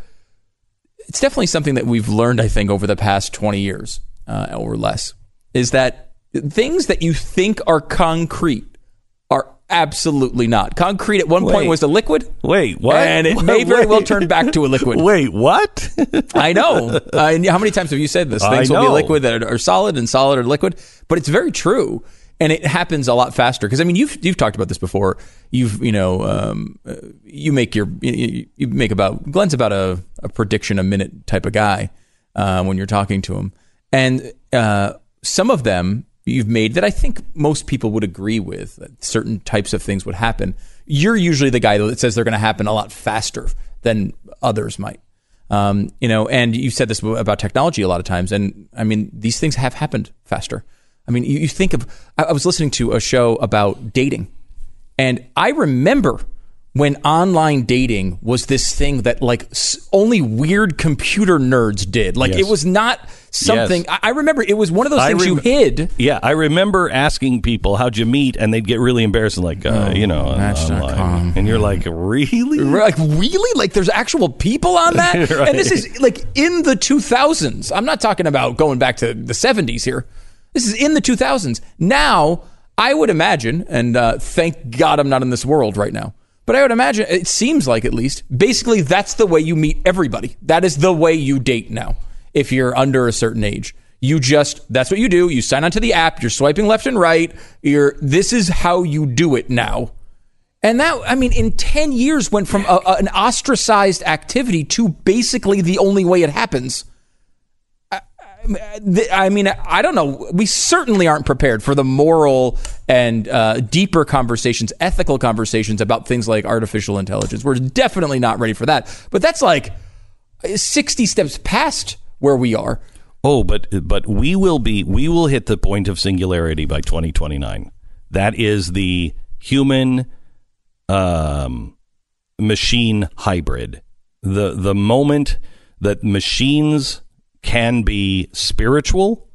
it's definitely something that we've learned, I think, over the past twenty years uh, or less, is that things that you think are concrete are absolutely not. Concrete at one Wait. point was a liquid. Wait, what? And it may very well turn back to a liquid. Wait, what? I know. Uh, and how many times have you said this? I Things will be know. liquid that are, are solid and solid are liquid. But it's very true. And it happens a lot faster. Because, I mean, you've you've talked about this before. You've, you know, um, uh, you make your, you, you make about, Glenn's about a, a prediction a minute type of guy uh, when you're talking to him. And uh, some of them you've made that I think most people would agree with, that certain types of things would happen. You're usually the guy that says they're going to happen a lot faster than others might. Um, you know, and you've said this about technology a lot of times. And I mean, these things have happened faster. I mean, you, you think of, I, I was listening to a show about dating, and I remember when online dating was this thing that like s- only weird computer nerds did. Like Yes. it was not something, Yes. I, I remember it was one of those I things you rem- hid. Yeah, I remember asking people how'd you meet, and they'd get really embarrassed, and like, uh, you know, Match dot com. online. And you're like, really? We're like, really? Like there's actual people on that? Right. And this is like in the two thousands. I'm not talking about going back to the seventies here. This is in the two thousands. Now, I would imagine, and uh, thank God I'm not in this world right now, but I would imagine, it seems like at least, basically that's the way you meet everybody. That is the way you date now. If you're under a certain age, you just, that's what you do. You sign onto the app, you're swiping left and right. You're, this is how you do it now. And that, I mean, in ten years went from a, a, an ostracized activity to basically the only way it happens. I mean, I don't know. We certainly aren't prepared for the moral and uh, deeper conversations, ethical conversations about things like artificial intelligence. We're definitely not ready for that. But that's like sixty steps past where we are. Oh, but but we will be we will hit the point of singularity by twenty twenty-nine. That is the human um, machine hybrid. The the moment that machines can be spiritual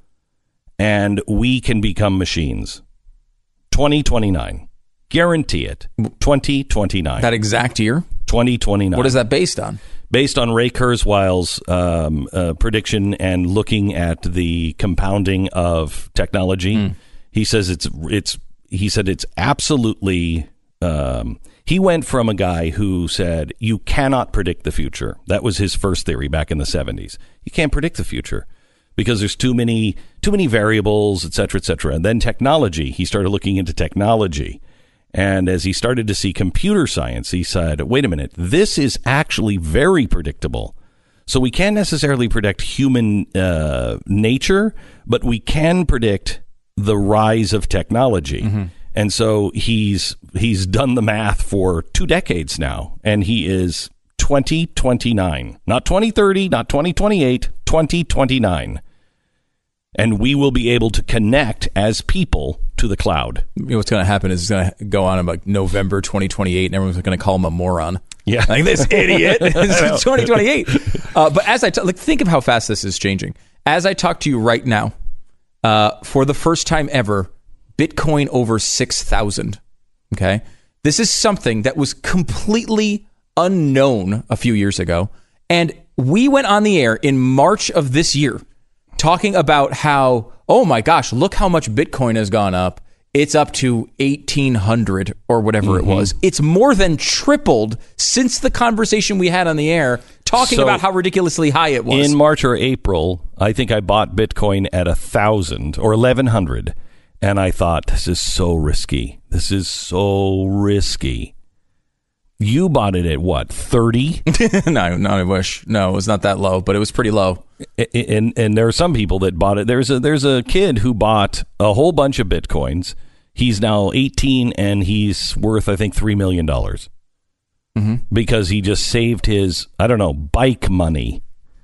and we can become machines. twenty twenty-nine. Guarantee it. twenty twenty-nine. That exact year? twenty twenty-nine. What is that based on? Based on Ray Kurzweil's um, uh, prediction and looking at the compounding of technology, mm. he says it's it's. He said it's absolutely. Um, he went from a guy who said you cannot predict the future. That was his first theory back in the seventies. You can't predict the future because there's too many too many variables, et cetera, et cetera. And then technology. He started looking into technology. And as he started to see computer science, he said, wait a minute, this is actually very predictable. So we can't necessarily predict human uh, nature, but we can predict the rise of technology. Mm-hmm. And so he's he's done the math for two decades now, and he is twenty twenty-nine. Not twenty thirty, not twenty twenty-eight, twenty twenty-nine. And we will be able to connect as people to the cloud. You know, what's going to happen is it's going to go on about November twenty twenty-eight, and everyone's going to call him a moron. Yeah, like this idiot. It's twenty twenty-eight. Uh, but as I t- like, think of how fast this is changing. As I talk to you right now, uh, for the first time ever, Bitcoin over six thousand. Okay, this is something that was completely unknown a few years ago, and we went on the air in March of this year talking about how, oh my gosh, look how much Bitcoin has gone up. It's up to eighteen hundred or whatever mm-hmm. it was. It's more than tripled since the conversation we had on the air talking so about how ridiculously high it was. In March or April, I think I bought Bitcoin at one thousand or eleven hundred. And I thought, this is so risky. This is so risky. You bought it at what, thirty? no, no, I wish. No, it was not that low, but it was pretty low. And, and and there are some people that bought it. There's a there's a kid who bought a whole bunch of Bitcoins. He's now eighteen and he's worth, I think, three million dollars. Mm-hmm. Because he just saved his, I don't know, bike money.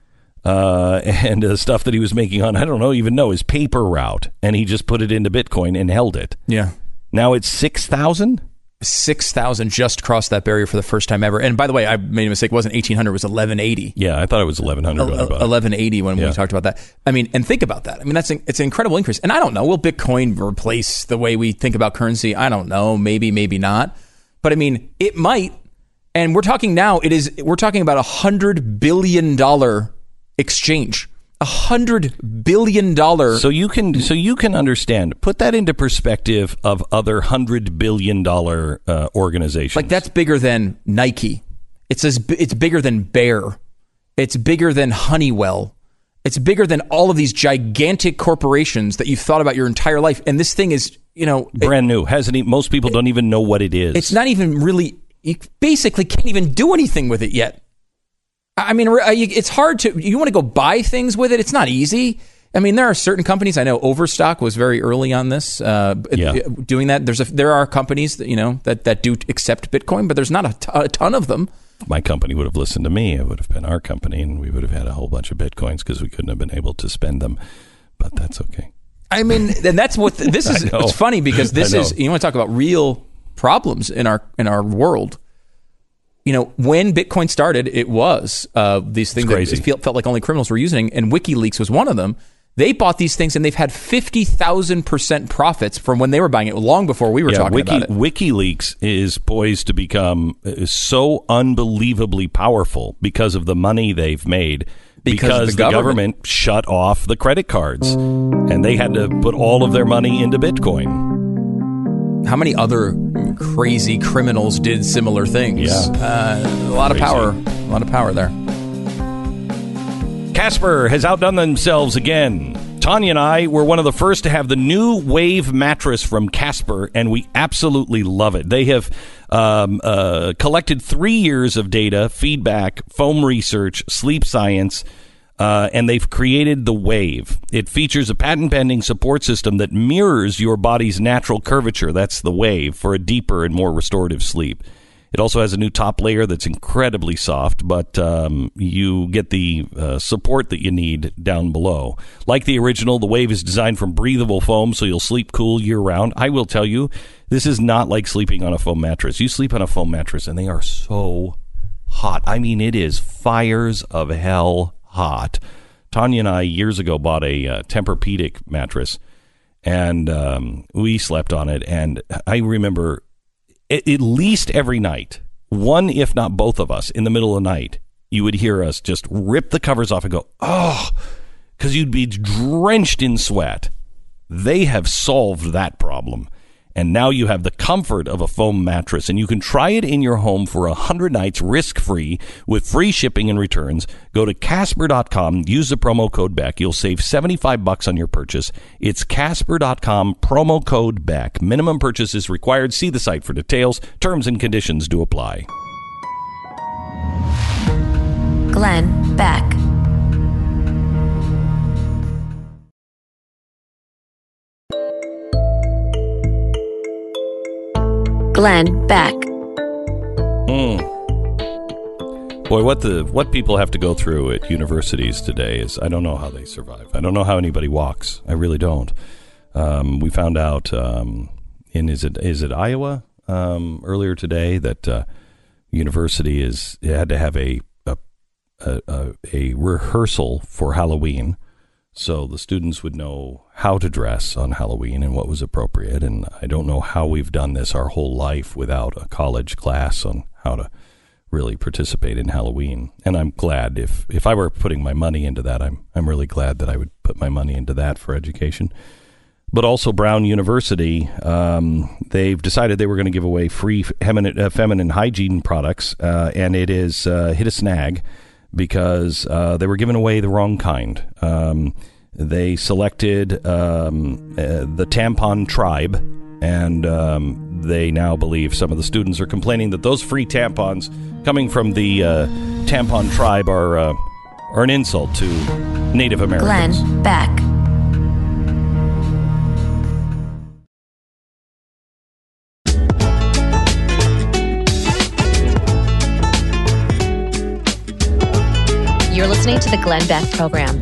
Uh, and the stuff that he was making on, I don't know, even know, his paper route. And he just put it into Bitcoin and held it. Yeah. Now it's six thousand? six thousand just crossed that barrier for the first time ever. And by the way, I made a mistake. It wasn't eighteen hundred, it was eleven eighty. Yeah, I thought it was eleven hundred. Uh, eleven eighty when yeah. we talked about that. I mean, and think about that. I mean, that's an, it's an incredible increase. And I don't know, will Bitcoin replace the way we think about currency? I don't know. Maybe, maybe not. But I mean, it might. And we're talking now, it is, we're talking about a one hundred billion dollars exchange. A hundred billion dollars. So you can, so you can understand. Put that into perspective of other hundred billion dollar uh, organizations. Like that's bigger than Nike. It's as it's bigger than Bayer. It's bigger than Honeywell. It's bigger than all of these gigantic corporations that you've thought about your entire life. And this thing is, you know, brand it, new. Hasn't even, most people don't even know what it is. It's not even really. You basically can't even do anything with it yet. I mean, it's hard to, you want to go buy things with it. It's not easy. I mean, there are certain companies, I know Overstock was very early on this, uh, yeah. doing that. There's a, there are companies that, you know, that, that do accept Bitcoin, but there's not a, t- a ton of them. My company would have listened to me. It would have been our company, and we would have had a whole bunch of Bitcoins because we couldn't have been able to spend them. But that's okay. I mean, and that's what, this is, it's funny because this is, you want to talk about real problems in our, in our world. You know, when Bitcoin started, it was uh, these things that it felt, felt like only criminals were using, and WikiLeaks was one of them. They bought these things, and they've had fifty thousand percent profits from when they were buying it, long before we were yeah, talking Wiki, about it. WikiLeaks is poised to become so unbelievably powerful because of the money they've made, because, because the, government. the government shut off the credit cards, and they had to put all of their money into Bitcoin. How many other crazy criminals did similar things? Yeah. Uh, a lot crazy. of power. A lot of power there. Casper has outdone themselves again. Tanya and I were one of the first to have the new Wave mattress from Casper, and we absolutely love it. They have um, uh, collected three years of data, feedback, foam research, sleep science, Uh, and they've created the Wave. It features a patent-pending support system that mirrors your body's natural curvature. That's the Wave, for a deeper and more restorative sleep. It also has a new top layer that's incredibly soft, but um, you get the uh, support that you need down below. Like the original, the Wave is designed from breathable foam, so you'll sleep cool year-round. I will tell you, this is not like sleeping on a foam mattress. You sleep on a foam mattress, and they are so hot. I mean, it is fires of hell hot. Tanya and I, years ago, bought a uh, Tempur-Pedic mattress, and um, we slept on it, and I remember at, at least every night, one, if not both of us, in the middle of the night, you would hear us just rip the covers off and go, oh, because you'd be drenched in sweat. They have solved that problem. And now you have the comfort of a foam mattress, and you can try it in your home for one hundred nights risk-free with free shipping and returns. Go to Casper dot com, use the promo code BECK. You'll save seventy-five bucks on your purchase. It's Casper dot com, promo code BECK. Minimum purchase is required. See the site for details. Terms and conditions do apply. Glenn Beck. Glenn Beck. Mm. Boy, what the what people have to go through at universities today is, I don't know how they survive. I don't know how anybody walks. I really don't. Um, we found out um, in is it is it Iowa um, earlier today that uh, university is it had to have a a, a a rehearsal for Halloween, so the students would know how to dress on Halloween and what was appropriate. And I don't know how we've done this our whole life without a college class on how to really participate in Halloween. And I'm glad if, if I were putting my money into that, I'm I'm really glad that I would put my money into that for education. But also Brown University, um, they've decided they were going to give away free feminine, uh, feminine hygiene products, uh, and it is uh, hit a snag because uh, they were giving away the wrong kind. Um, they selected um, uh, the tampon tribe, and um, they now believe some of the students are complaining that those free tampons coming from the uh, tampon tribe are, uh, are an insult to Native Americans. Glenn Beck. You're listening to the Glenn Beck Program.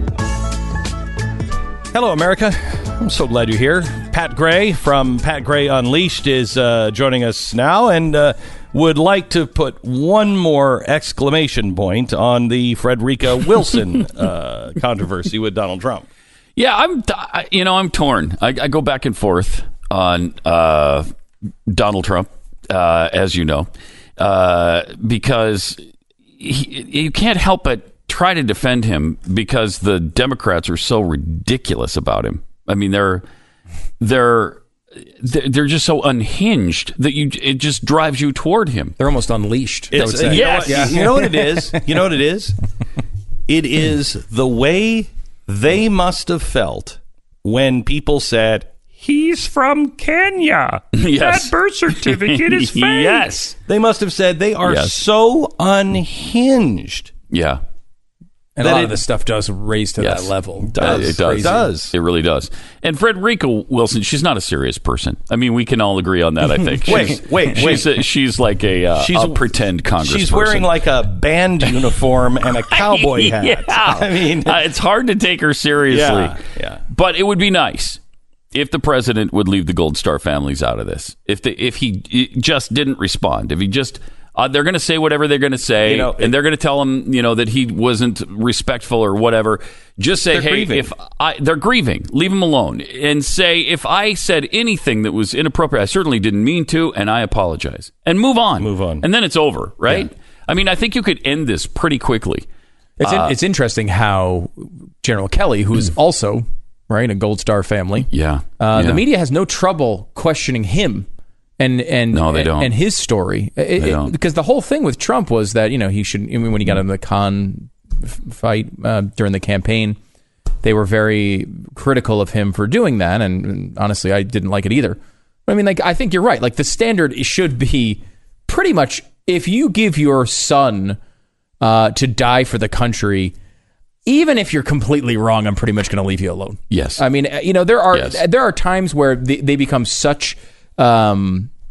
Hello, America. I'm so glad you're here. Pat Gray from Pat Gray Unleashed is uh, joining us now and uh, would like to put one more exclamation point on the Frederica Wilson uh, controversy with Donald Trump. Yeah, I'm. You know, I'm torn. I, I go back and forth on uh, Donald Trump, uh, as you know, uh, because he, you can't help but try to defend him because the Democrats are so ridiculous about him. I mean, they're they're they're just so unhinged that you it just drives you toward him. They're almost unleashed. It's, I would say. Yes. You know, what, you know what it is? You know what it is? It is the way they must have felt when people said, he's from Kenya. Yes. That birth certificate is fake. Yes. They must have said they are Yes. so unhinged. Yeah. And That a lot it- of this stuff does raise to Yes. that level. Uh, Does. it does. It does. It really does. And Frederica Wilson, she's not a serious person. I mean, we can all agree on that, I think. Wait, She's- wait, she's wait. A, she's like a, uh, She's- a pretend congressperson. She's wearing like a band uniform and a cowboy hat. Yeah. I mean, Uh, it's hard to take her seriously. Yeah, yeah. But it would be nice if the president would leave the Gold Star families out of this. If the, if he just didn't respond, if he just uh, they're going to say whatever they're going to say, You know, and it- they're going to tell him, you know, that he wasn't respectful or whatever. Just say, They're hey, grieving. if I, they're grieving, leave them alone, and say if I said anything that was inappropriate, I certainly didn't mean to, and I apologize, and move on, Move on. and then it's over, right? Yeah. I mean, I think you could end this pretty quickly. It's in, it's interesting how General Kelly, who's also right a Gold Star family, Yeah, uh, yeah. the media has no trouble questioning him and and No, they and, don't. and his story. It- They it- don't. because the whole thing with Trump was that you know he should. I mean, when he got in the Khan f- fight uh, during the campaign, they were very critical of him for doing that, and, and honestly, I didn't like it either. But I mean, like I think you're right. Like the standard should be pretty much if you give your son uh, to die for the country. Even if you're completely wrong, I'm pretty much going to leave you alone. Yes. I mean, you know, there are Yes. there are times where they, they become such um,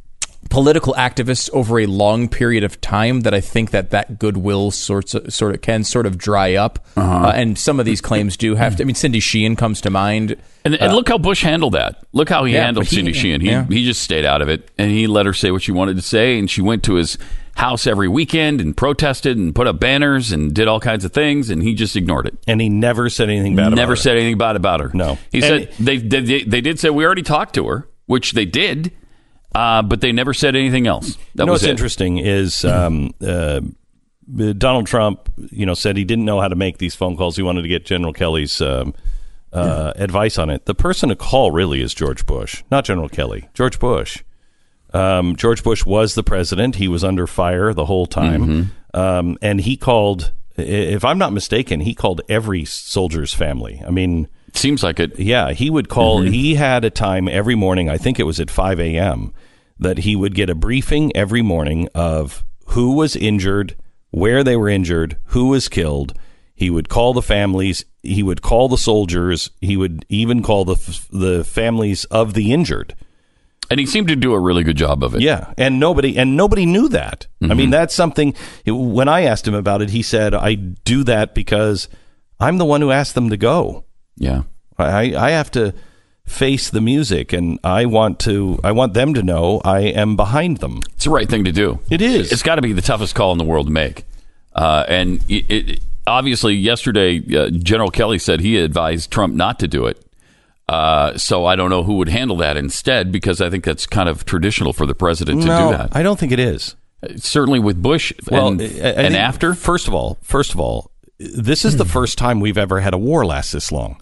political activists over a long period of time that I think that that goodwill sorts of, sort of can sort of dry up. Uh-huh. Uh, and some of these claims do have to. I mean, Cindy Sheehan comes to mind. And, and uh, look how Bush handled that. Look how he yeah, handled he, Cindy Sheehan. He, yeah. he just stayed out of it, and he let her say what she wanted to say, and she went to his house every weekend and protested and put up banners and did all kinds of things, and he just ignored it. And he never said anything bad about her. Never said anything bad about her. No. He and said it, they, they they did say we already talked to her, which they did. Uh, but they never said anything else. That you know was what's it. interesting is um, uh, Donald Trump, you know, said he didn't know how to make these phone calls. He wanted to get General Kelly's um, uh, yeah. advice on it. The person to call really is George Bush, not General Kelly. George Bush. Um, George Bush was the president. He was under fire the whole time, mm-hmm. um, and he called. If I'm not mistaken, he called every soldier's family. I mean, seems like it. Yeah, he would call. Mm-hmm. He had a time every morning. I think it was at five a.m. that he would get a briefing every morning of who was injured, where they were injured, who was killed. He would call the families. He would call the soldiers. He would even call the the families of the injured. And he seemed to do a really good job of it. Yeah, and nobody and nobody knew that. Mm-hmm. I mean, that's something. When I asked him about it, he said, "I do that because I'm the one who asked them to go. Yeah, I I have to face the music, and I want to. I want them to know I am behind them. It's the right thing to do. It is. It's got to be the toughest call in the world to make. Uh, and it, it, obviously, yesterday, uh, General Kelly said he advised Trump not to do it. Uh, so I don't know who would handle that instead, because I think that's kind of traditional for the president to no, do that. I don't think it is. Certainly with Bush well, and, I, I and after. First of all, first of all, this is the first time we've ever had a war last this long.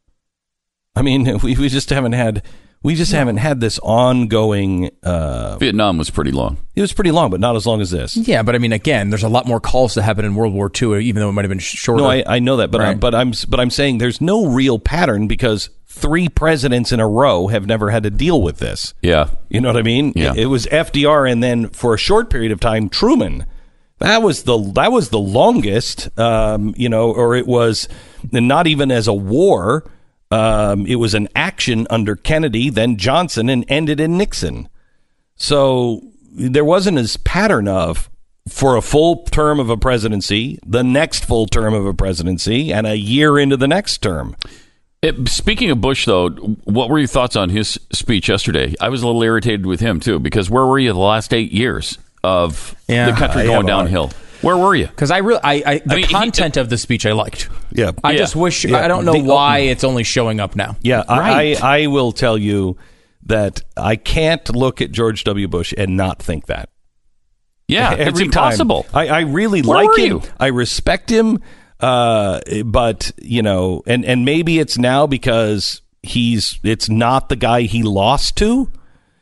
I mean, we, we just haven't had we just haven't had this ongoing. Uh, Vietnam was pretty long. It was pretty long, but not as long as this. Yeah, but I mean, again, there's a lot more calls that happened in World War Two, even though it might have been shorter. No, I, I know that, but right. I, but I'm but I'm saying there's no real pattern because three presidents in a row have never had to deal with this. Yeah, you know what I mean. Yeah. It, it was F D R, and then for a short period of time, Truman. That was the that was the longest, um, you know, or it was not even as a war. Um, it was an action under Kennedy, then Johnson, and ended in Nixon. So there wasn't this pattern of for a full term of a presidency, the next full term of a presidency, and a year into the next term. It, speaking of Bush, though, what were your thoughts on his speech yesterday? I was a little irritated with him, too, because where were you the last eight years of yeah, the country I going downhill? Where were you? Because I really, I, I the I mean, content he, of the speech I liked. Yeah, I yeah, just wish yeah. I don't know the, why it's only showing up now. Yeah, right. I, I I will tell you that I can't look at George W. Bush and not think that. Yeah, Every it's impossible. Time. I, I really Where like were him. You? I respect him, uh, but you know, and and maybe it's now because he's it's not the guy he lost to.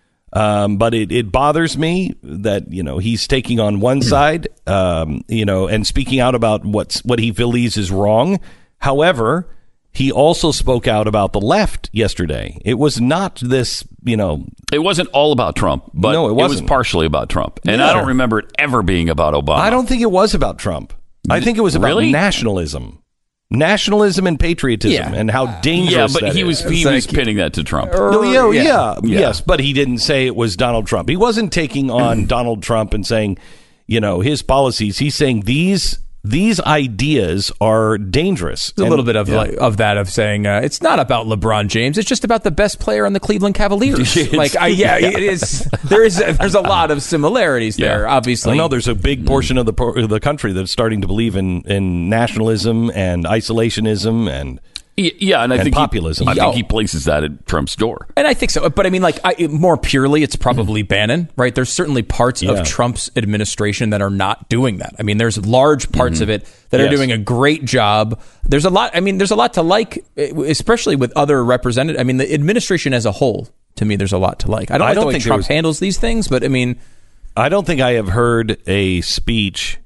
Um, but it, it bothers me that, you know, he's taking on one side, um, you know, and speaking out about what's what he believes is wrong. However, he also spoke out about the left yesterday. It was not this, you know. It wasn't all about Trump, but no, it, wasn't. it was partially about Trump. And Yeah. I don't remember it ever being about Obama. I don't think it was about Trump. I think it was about Really? nationalism. Nationalism and patriotism Yeah. and how Yeah, dangerous but that he is. was he It's was like- pinning that to Trump. No, yeah, Yeah. yeah, Yeah. yes, but he didn't say it was Donald Trump. He wasn't taking on Donald Trump and saying, you know, his policies. He's saying these these ideas are dangerous. There's a little bit of like, of that of saying uh, it's not about LeBron James. It's just about the best player on the Cleveland Cavaliers. like, I, yeah, it is. There is. There's a lot of similarities there. Yeah. Obviously, I know there's a big portion of the por- of the country that's starting to believe in, in nationalism and isolationism and Y- Yeah, and I And think populism. He, I Oh. think he places that at Trump's door. And I think so. But I mean, like, I, more purely, it's probably Bannon, right? There's certainly parts Yeah. of Trump's administration that are not doing that. I mean, there's large parts of it that Yes. are doing a great job. There's a lot, I mean, there's a lot to like, especially with other representatives. I mean, the administration as a whole, to me, there's a lot to like. I don't I like don't the way think there Trump was- handles these things, but I mean, I don't think I have heard a speech.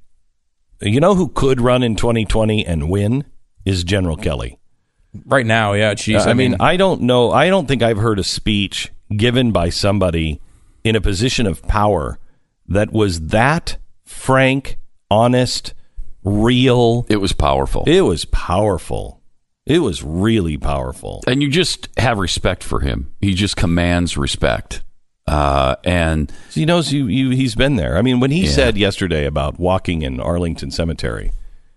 You know who could run in twenty twenty and win is General Kelly. right now, yeah, geez. Uh, I mean, I don't know. I don't think I've heard a speech given by somebody in a position of power that was that frank, honest, real. It was powerful. It was powerful. It was really powerful. And you just have respect for him. He just commands respect. Uh, and he knows you, you. He's been there. I mean, when he Yeah. said yesterday about walking in Arlington Cemetery,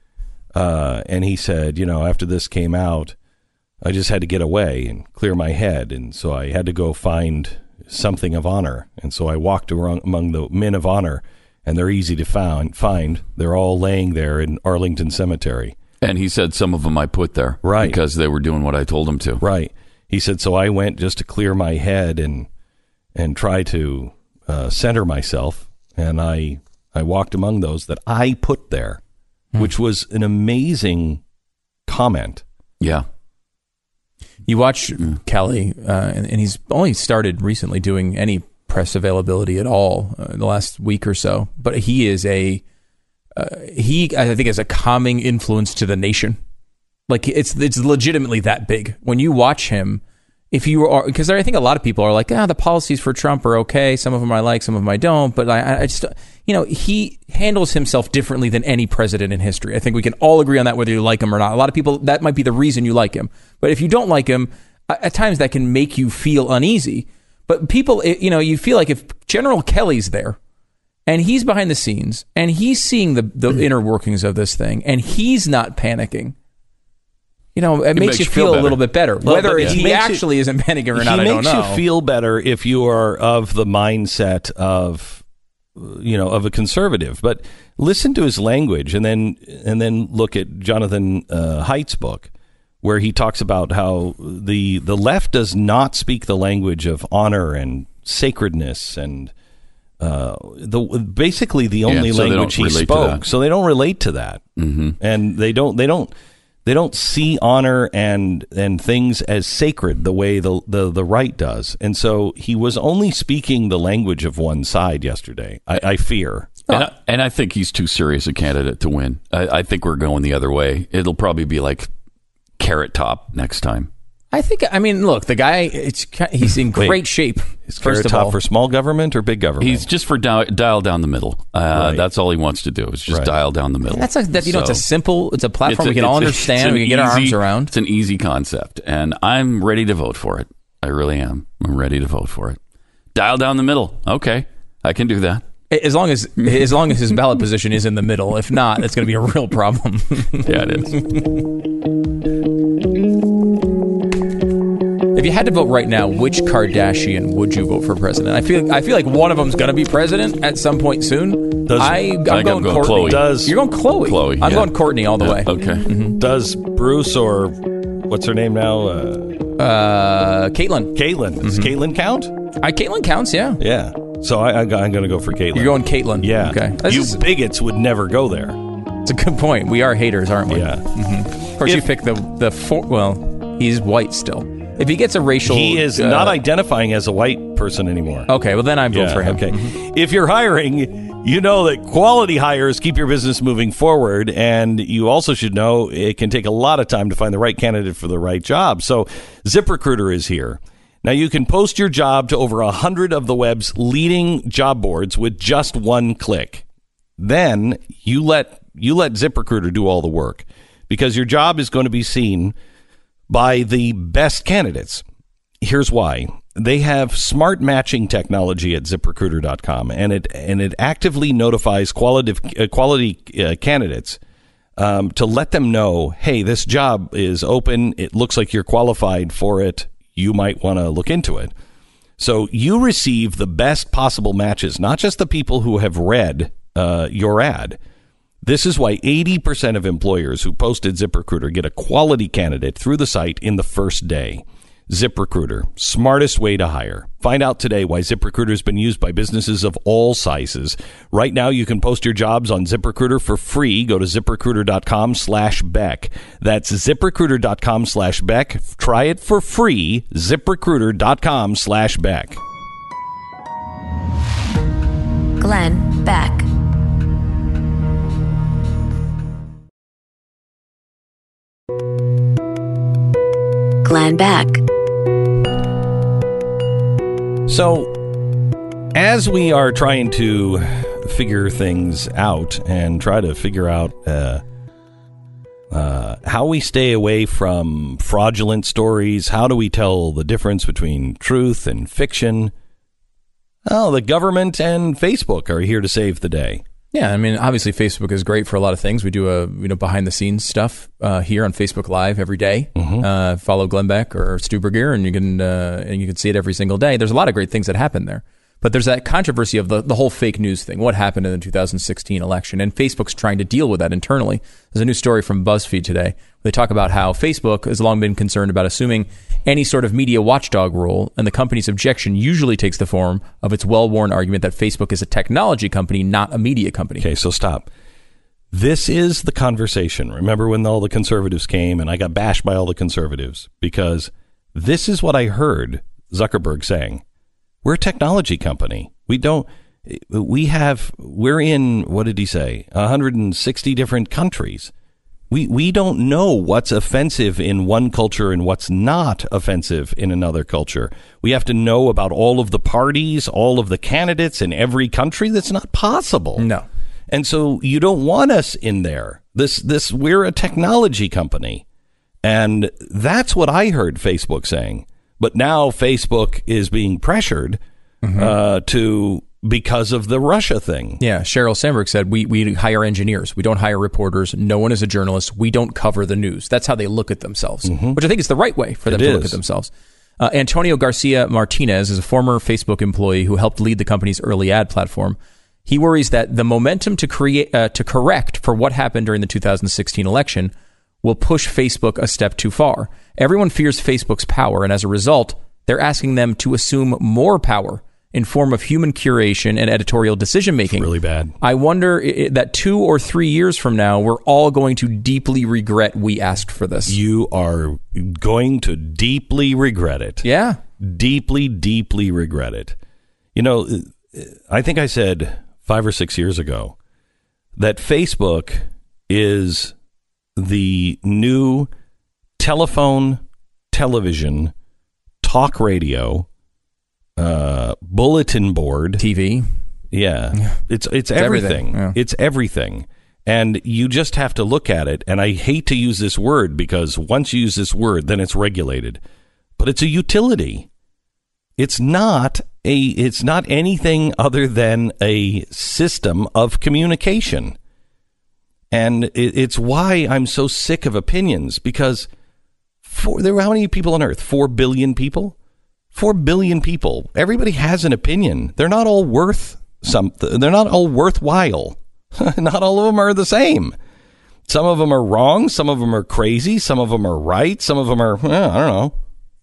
uh, and he said, you know, after this came out, I just had to get away and clear my head, and so I had to go find something of honor, and so I walked around among the men of honor, and they're easy to found, find. They're all laying there in Arlington Cemetery. And he said some of them I put there, right, because they were doing what I told them to. Right. He said, so I went just to clear my head and and try to uh, center myself, and I I walked among those that I put there, hmm. which was an amazing comment. Yeah. You watch Kelly, uh, and, and he's only started recently doing any press availability at all uh, in the last week or so. But he is a uh, he, I think, is a calming influence to the nation. Like it's it's legitimately that big. When you watch him, if you are, because I think a lot of people are like, ah, the policies for Trump are okay. Some of them I like, some of them I don't. But I, I just, you know, he handles himself differently than any president in history. I think we can all agree on that, whether you like him or not. A lot of people, that might be the reason you like him. But if you don't like him, at times that can make you feel uneasy. But people, you know, you feel like if General Kelly's there and he's behind the scenes and he's seeing the, the inner workings of this thing and he's not panicking, you know, it, it makes, makes you feel, feel a little bit better. Well, Whether yeah. he actually you, isn't panicking or not, I don't know. He makes you feel better if you are of the mindset of, you know, of a conservative. But listen to his language, and then and then look at Jonathan uh, Haidt's book, where he talks about how the the left does not speak the language of honor and sacredness and uh, the basically the only yeah, so language he spoke. So they don't relate to that, mm-hmm. and they don't they don't. They don't see honor and and things as sacred the way the, the, the right does. And so he was only speaking the language of one side yesterday, I, I fear. And I, and I think he's too serious a candidate to win. I, I think we're going the other way. It'll probably be like Carrot Top next time. I think, I mean, look, the guy, it's he's in great Wait, shape. Is Carrot Top for small government or big government? He's just for dial, dial down the middle. Uh, right. That's all he wants to do is just right. dial down the middle. That's like that. You so, know, it's a simple, it's a platform it's a, we can all understand. We can get easy, our arms around. It's an easy concept, and I'm ready to vote for it. I really am. I'm ready to vote for it. Dial down the middle. Okay, I can do that. As long as as long as his ballot position is in the middle. If not, it's going to be a real problem. Yeah, it is. If you had to vote right now, which Kardashian would you vote for president? I feel I feel like one of them's going to be president at some point soon. Does, I, I'm, I going going Kourtney. Khloe. Does, You're going Khloe. Khloe. I'm yeah. going Kourtney all the yeah, way. Okay. Mm-hmm. Does Bruce or what's her name now? Uh, uh, Caitlyn. Caitlyn. Does mm-hmm. Caitlyn count? I, Caitlyn counts, yeah. Yeah. So I, I, I'm going to go for Caitlyn. You're going Caitlyn? Yeah. Okay. This you is, bigots would never go there. It's a good point. We are haters, aren't we? Yeah. Mm-hmm. Of course, if, you pick the, the four, well, he's white still. If he gets a racial... He is uh, not identifying as a white person anymore. Okay, well then I vote yeah, for him. Okay. Mm-hmm. If you're hiring, you know that quality hires keep your business moving forward, and you also should know it can take a lot of time to find the right candidate for the right job. So ZipRecruiter is here. Now you can post your job to over a hundred of the web's leading job boards with just one click. Then you let you let ZipRecruiter do all the work, because your job is going to be seen by the best candidates. Here's why. They have smart matching technology at zip recruiter dot com, and it and it actively notifies quality uh, quality uh, candidates um, to let them know, hey, this job is open. It looks like you're qualified for it. You might want to look into it. So you receive the best possible matches, not just the people who have read uh, your ad. This is why eighty percent of employers who posted ZipRecruiter get a quality candidate through the site in the first day. ZipRecruiter, smartest way to hire. Find out today why ZipRecruiter has been used by businesses of all sizes. Right now, you can post your jobs on ZipRecruiter for free. Go to ZipRecruiter.com slash Beck. That's ZipRecruiter.com slash Beck. Try it for free. ZipRecruiter.com slash Beck. Glenn Beck. Glenn Beck. So, as we are trying to figure things out and try to figure out uh, uh, how we stay away from fraudulent stories, how do we tell the difference between truth and fiction, Oh, the government and Facebook are here to save the day. Yeah, I mean, obviously Facebook is great for a lot of things. We do a you know behind the scenes stuff uh, here on Facebook Live every day. Mm-hmm. Uh, follow Glenn Beck or Stu Burger, and you can uh, and you can see it every single day. There's a lot of great things that happen there. But there's that controversy of the, the whole fake news thing. What happened in the two thousand sixteen election? And Facebook's trying to deal with that internally. There's a new story from BuzzFeed today. They talk about how Facebook has long been concerned about assuming any sort of media watchdog role, and the company's objection usually takes the form of its well-worn argument that Facebook is a technology company, not a media company. Okay, so stop. This is the conversation. Remember when all the conservatives came and I got bashed by all the conservatives? Because this is what I heard Zuckerberg saying. We're a technology company. We don't, we have, we're in, what did he say? one hundred sixty different countries. We, we don't know what's offensive in one culture and what's not offensive in another culture. We have to know about all of the parties, all of the candidates in every country. That's not possible. No. And so you don't want us in there. This, this, we're a technology company. And that's what I heard Facebook saying. But now Facebook is being pressured mm-hmm. uh, to because of the Russia thing. Yeah, Sheryl Sandberg said, we, we hire engineers. We don't hire reporters. No one is a journalist. We don't cover the news. That's how they look at themselves, mm-hmm. which I think is the right way for them it to is. look at themselves. Uh, Antonio Garcia Martinez is a former Facebook employee who helped lead the company's early ad platform. He worries that the momentum to create uh, to correct for what happened during the two thousand sixteen election will push Facebook a step too far. Everyone fears Facebook's power, and as a result, they're asking them to assume more power in form of human curation and editorial decision-making. It's really bad. I wonder I- that two or three years from now, we're all going to deeply regret we asked for this. You are going to deeply regret it. Yeah. Deeply, deeply regret it. You know, I think I said five or six years ago that Facebook is the new telephone, television, talk radio, uh, bulletin board, T V. Yeah, yeah. it's it's, it's everything. everything. Yeah. It's everything, and you just have to look at it. And I hate to use this word because once you use this word, then it's regulated. But it's a utility. It's not a. It's not anything other than a system of communication. And it's why I'm so sick of opinions, because for, there are how many people on Earth? Four billion people? Four billion people. Everybody has an opinion. They're not all worth something. They're not all worthwhile. Not all of them are the same. Some of them are wrong. Some of them are crazy. Some of them are right. Some of them are, well, I don't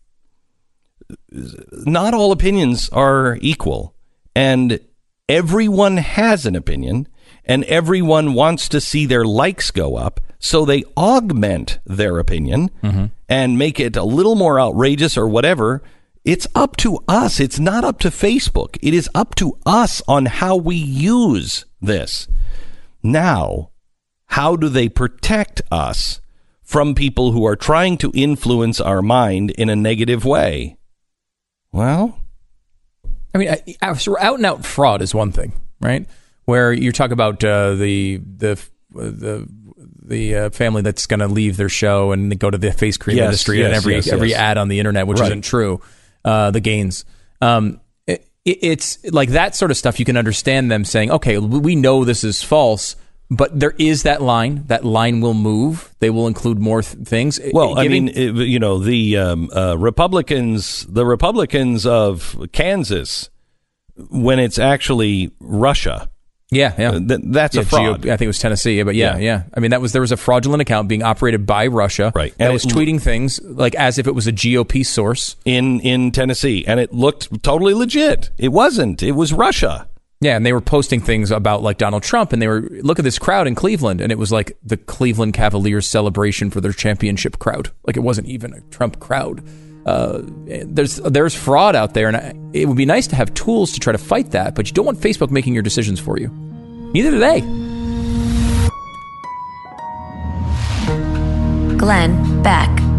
know. Not all opinions are equal. And everyone has an opinion. And everyone wants to see their likes go up, so they augment their opinion mm-hmm. and make it a little more outrageous or whatever. It's up to us. It's not up to Facebook. It is up to us on how we use this. Now, how do they protect us from people who are trying to influence our mind in a negative way? Well, I mean, out and out fraud is one thing, right? Where you talk about uh, the the the the uh, family that's going to leave their show and go to the face cream yes, industry yes, and every yes, every yes. ad on the internet, which right. isn't true. Uh, the gains, um, it, it's like that sort of stuff. You can understand them saying, "Okay, we know this is false." But there is that line. That line will move. They will include more th- things. Well, Giving- I mean, it, you know, the um, uh, Republicans, the Republicans of Kansas, when it's actually Russia. Yeah, yeah. Uh, th- that's yeah, a fraud. Geo- I think it was Tennessee, but yeah, yeah, Yeah. I mean, that was there was a fraudulent account being operated by Russia, Right. That And was it- tweeting things like as if it was a G O P source. in in Tennessee, and it looked totally legit. It wasn't. It was Russia. Yeah, and they were posting things about like Donald Trump, and they were look at this crowd in Cleveland, and it was like the Cleveland Cavaliers celebration for their championship crowd. Like it wasn't even a Trump crowd. Uh, there's there's fraud out there, and I, it would be nice to have tools to try to fight that, but you don't want Facebook making your decisions for you. Neither do they. Glenn Beck.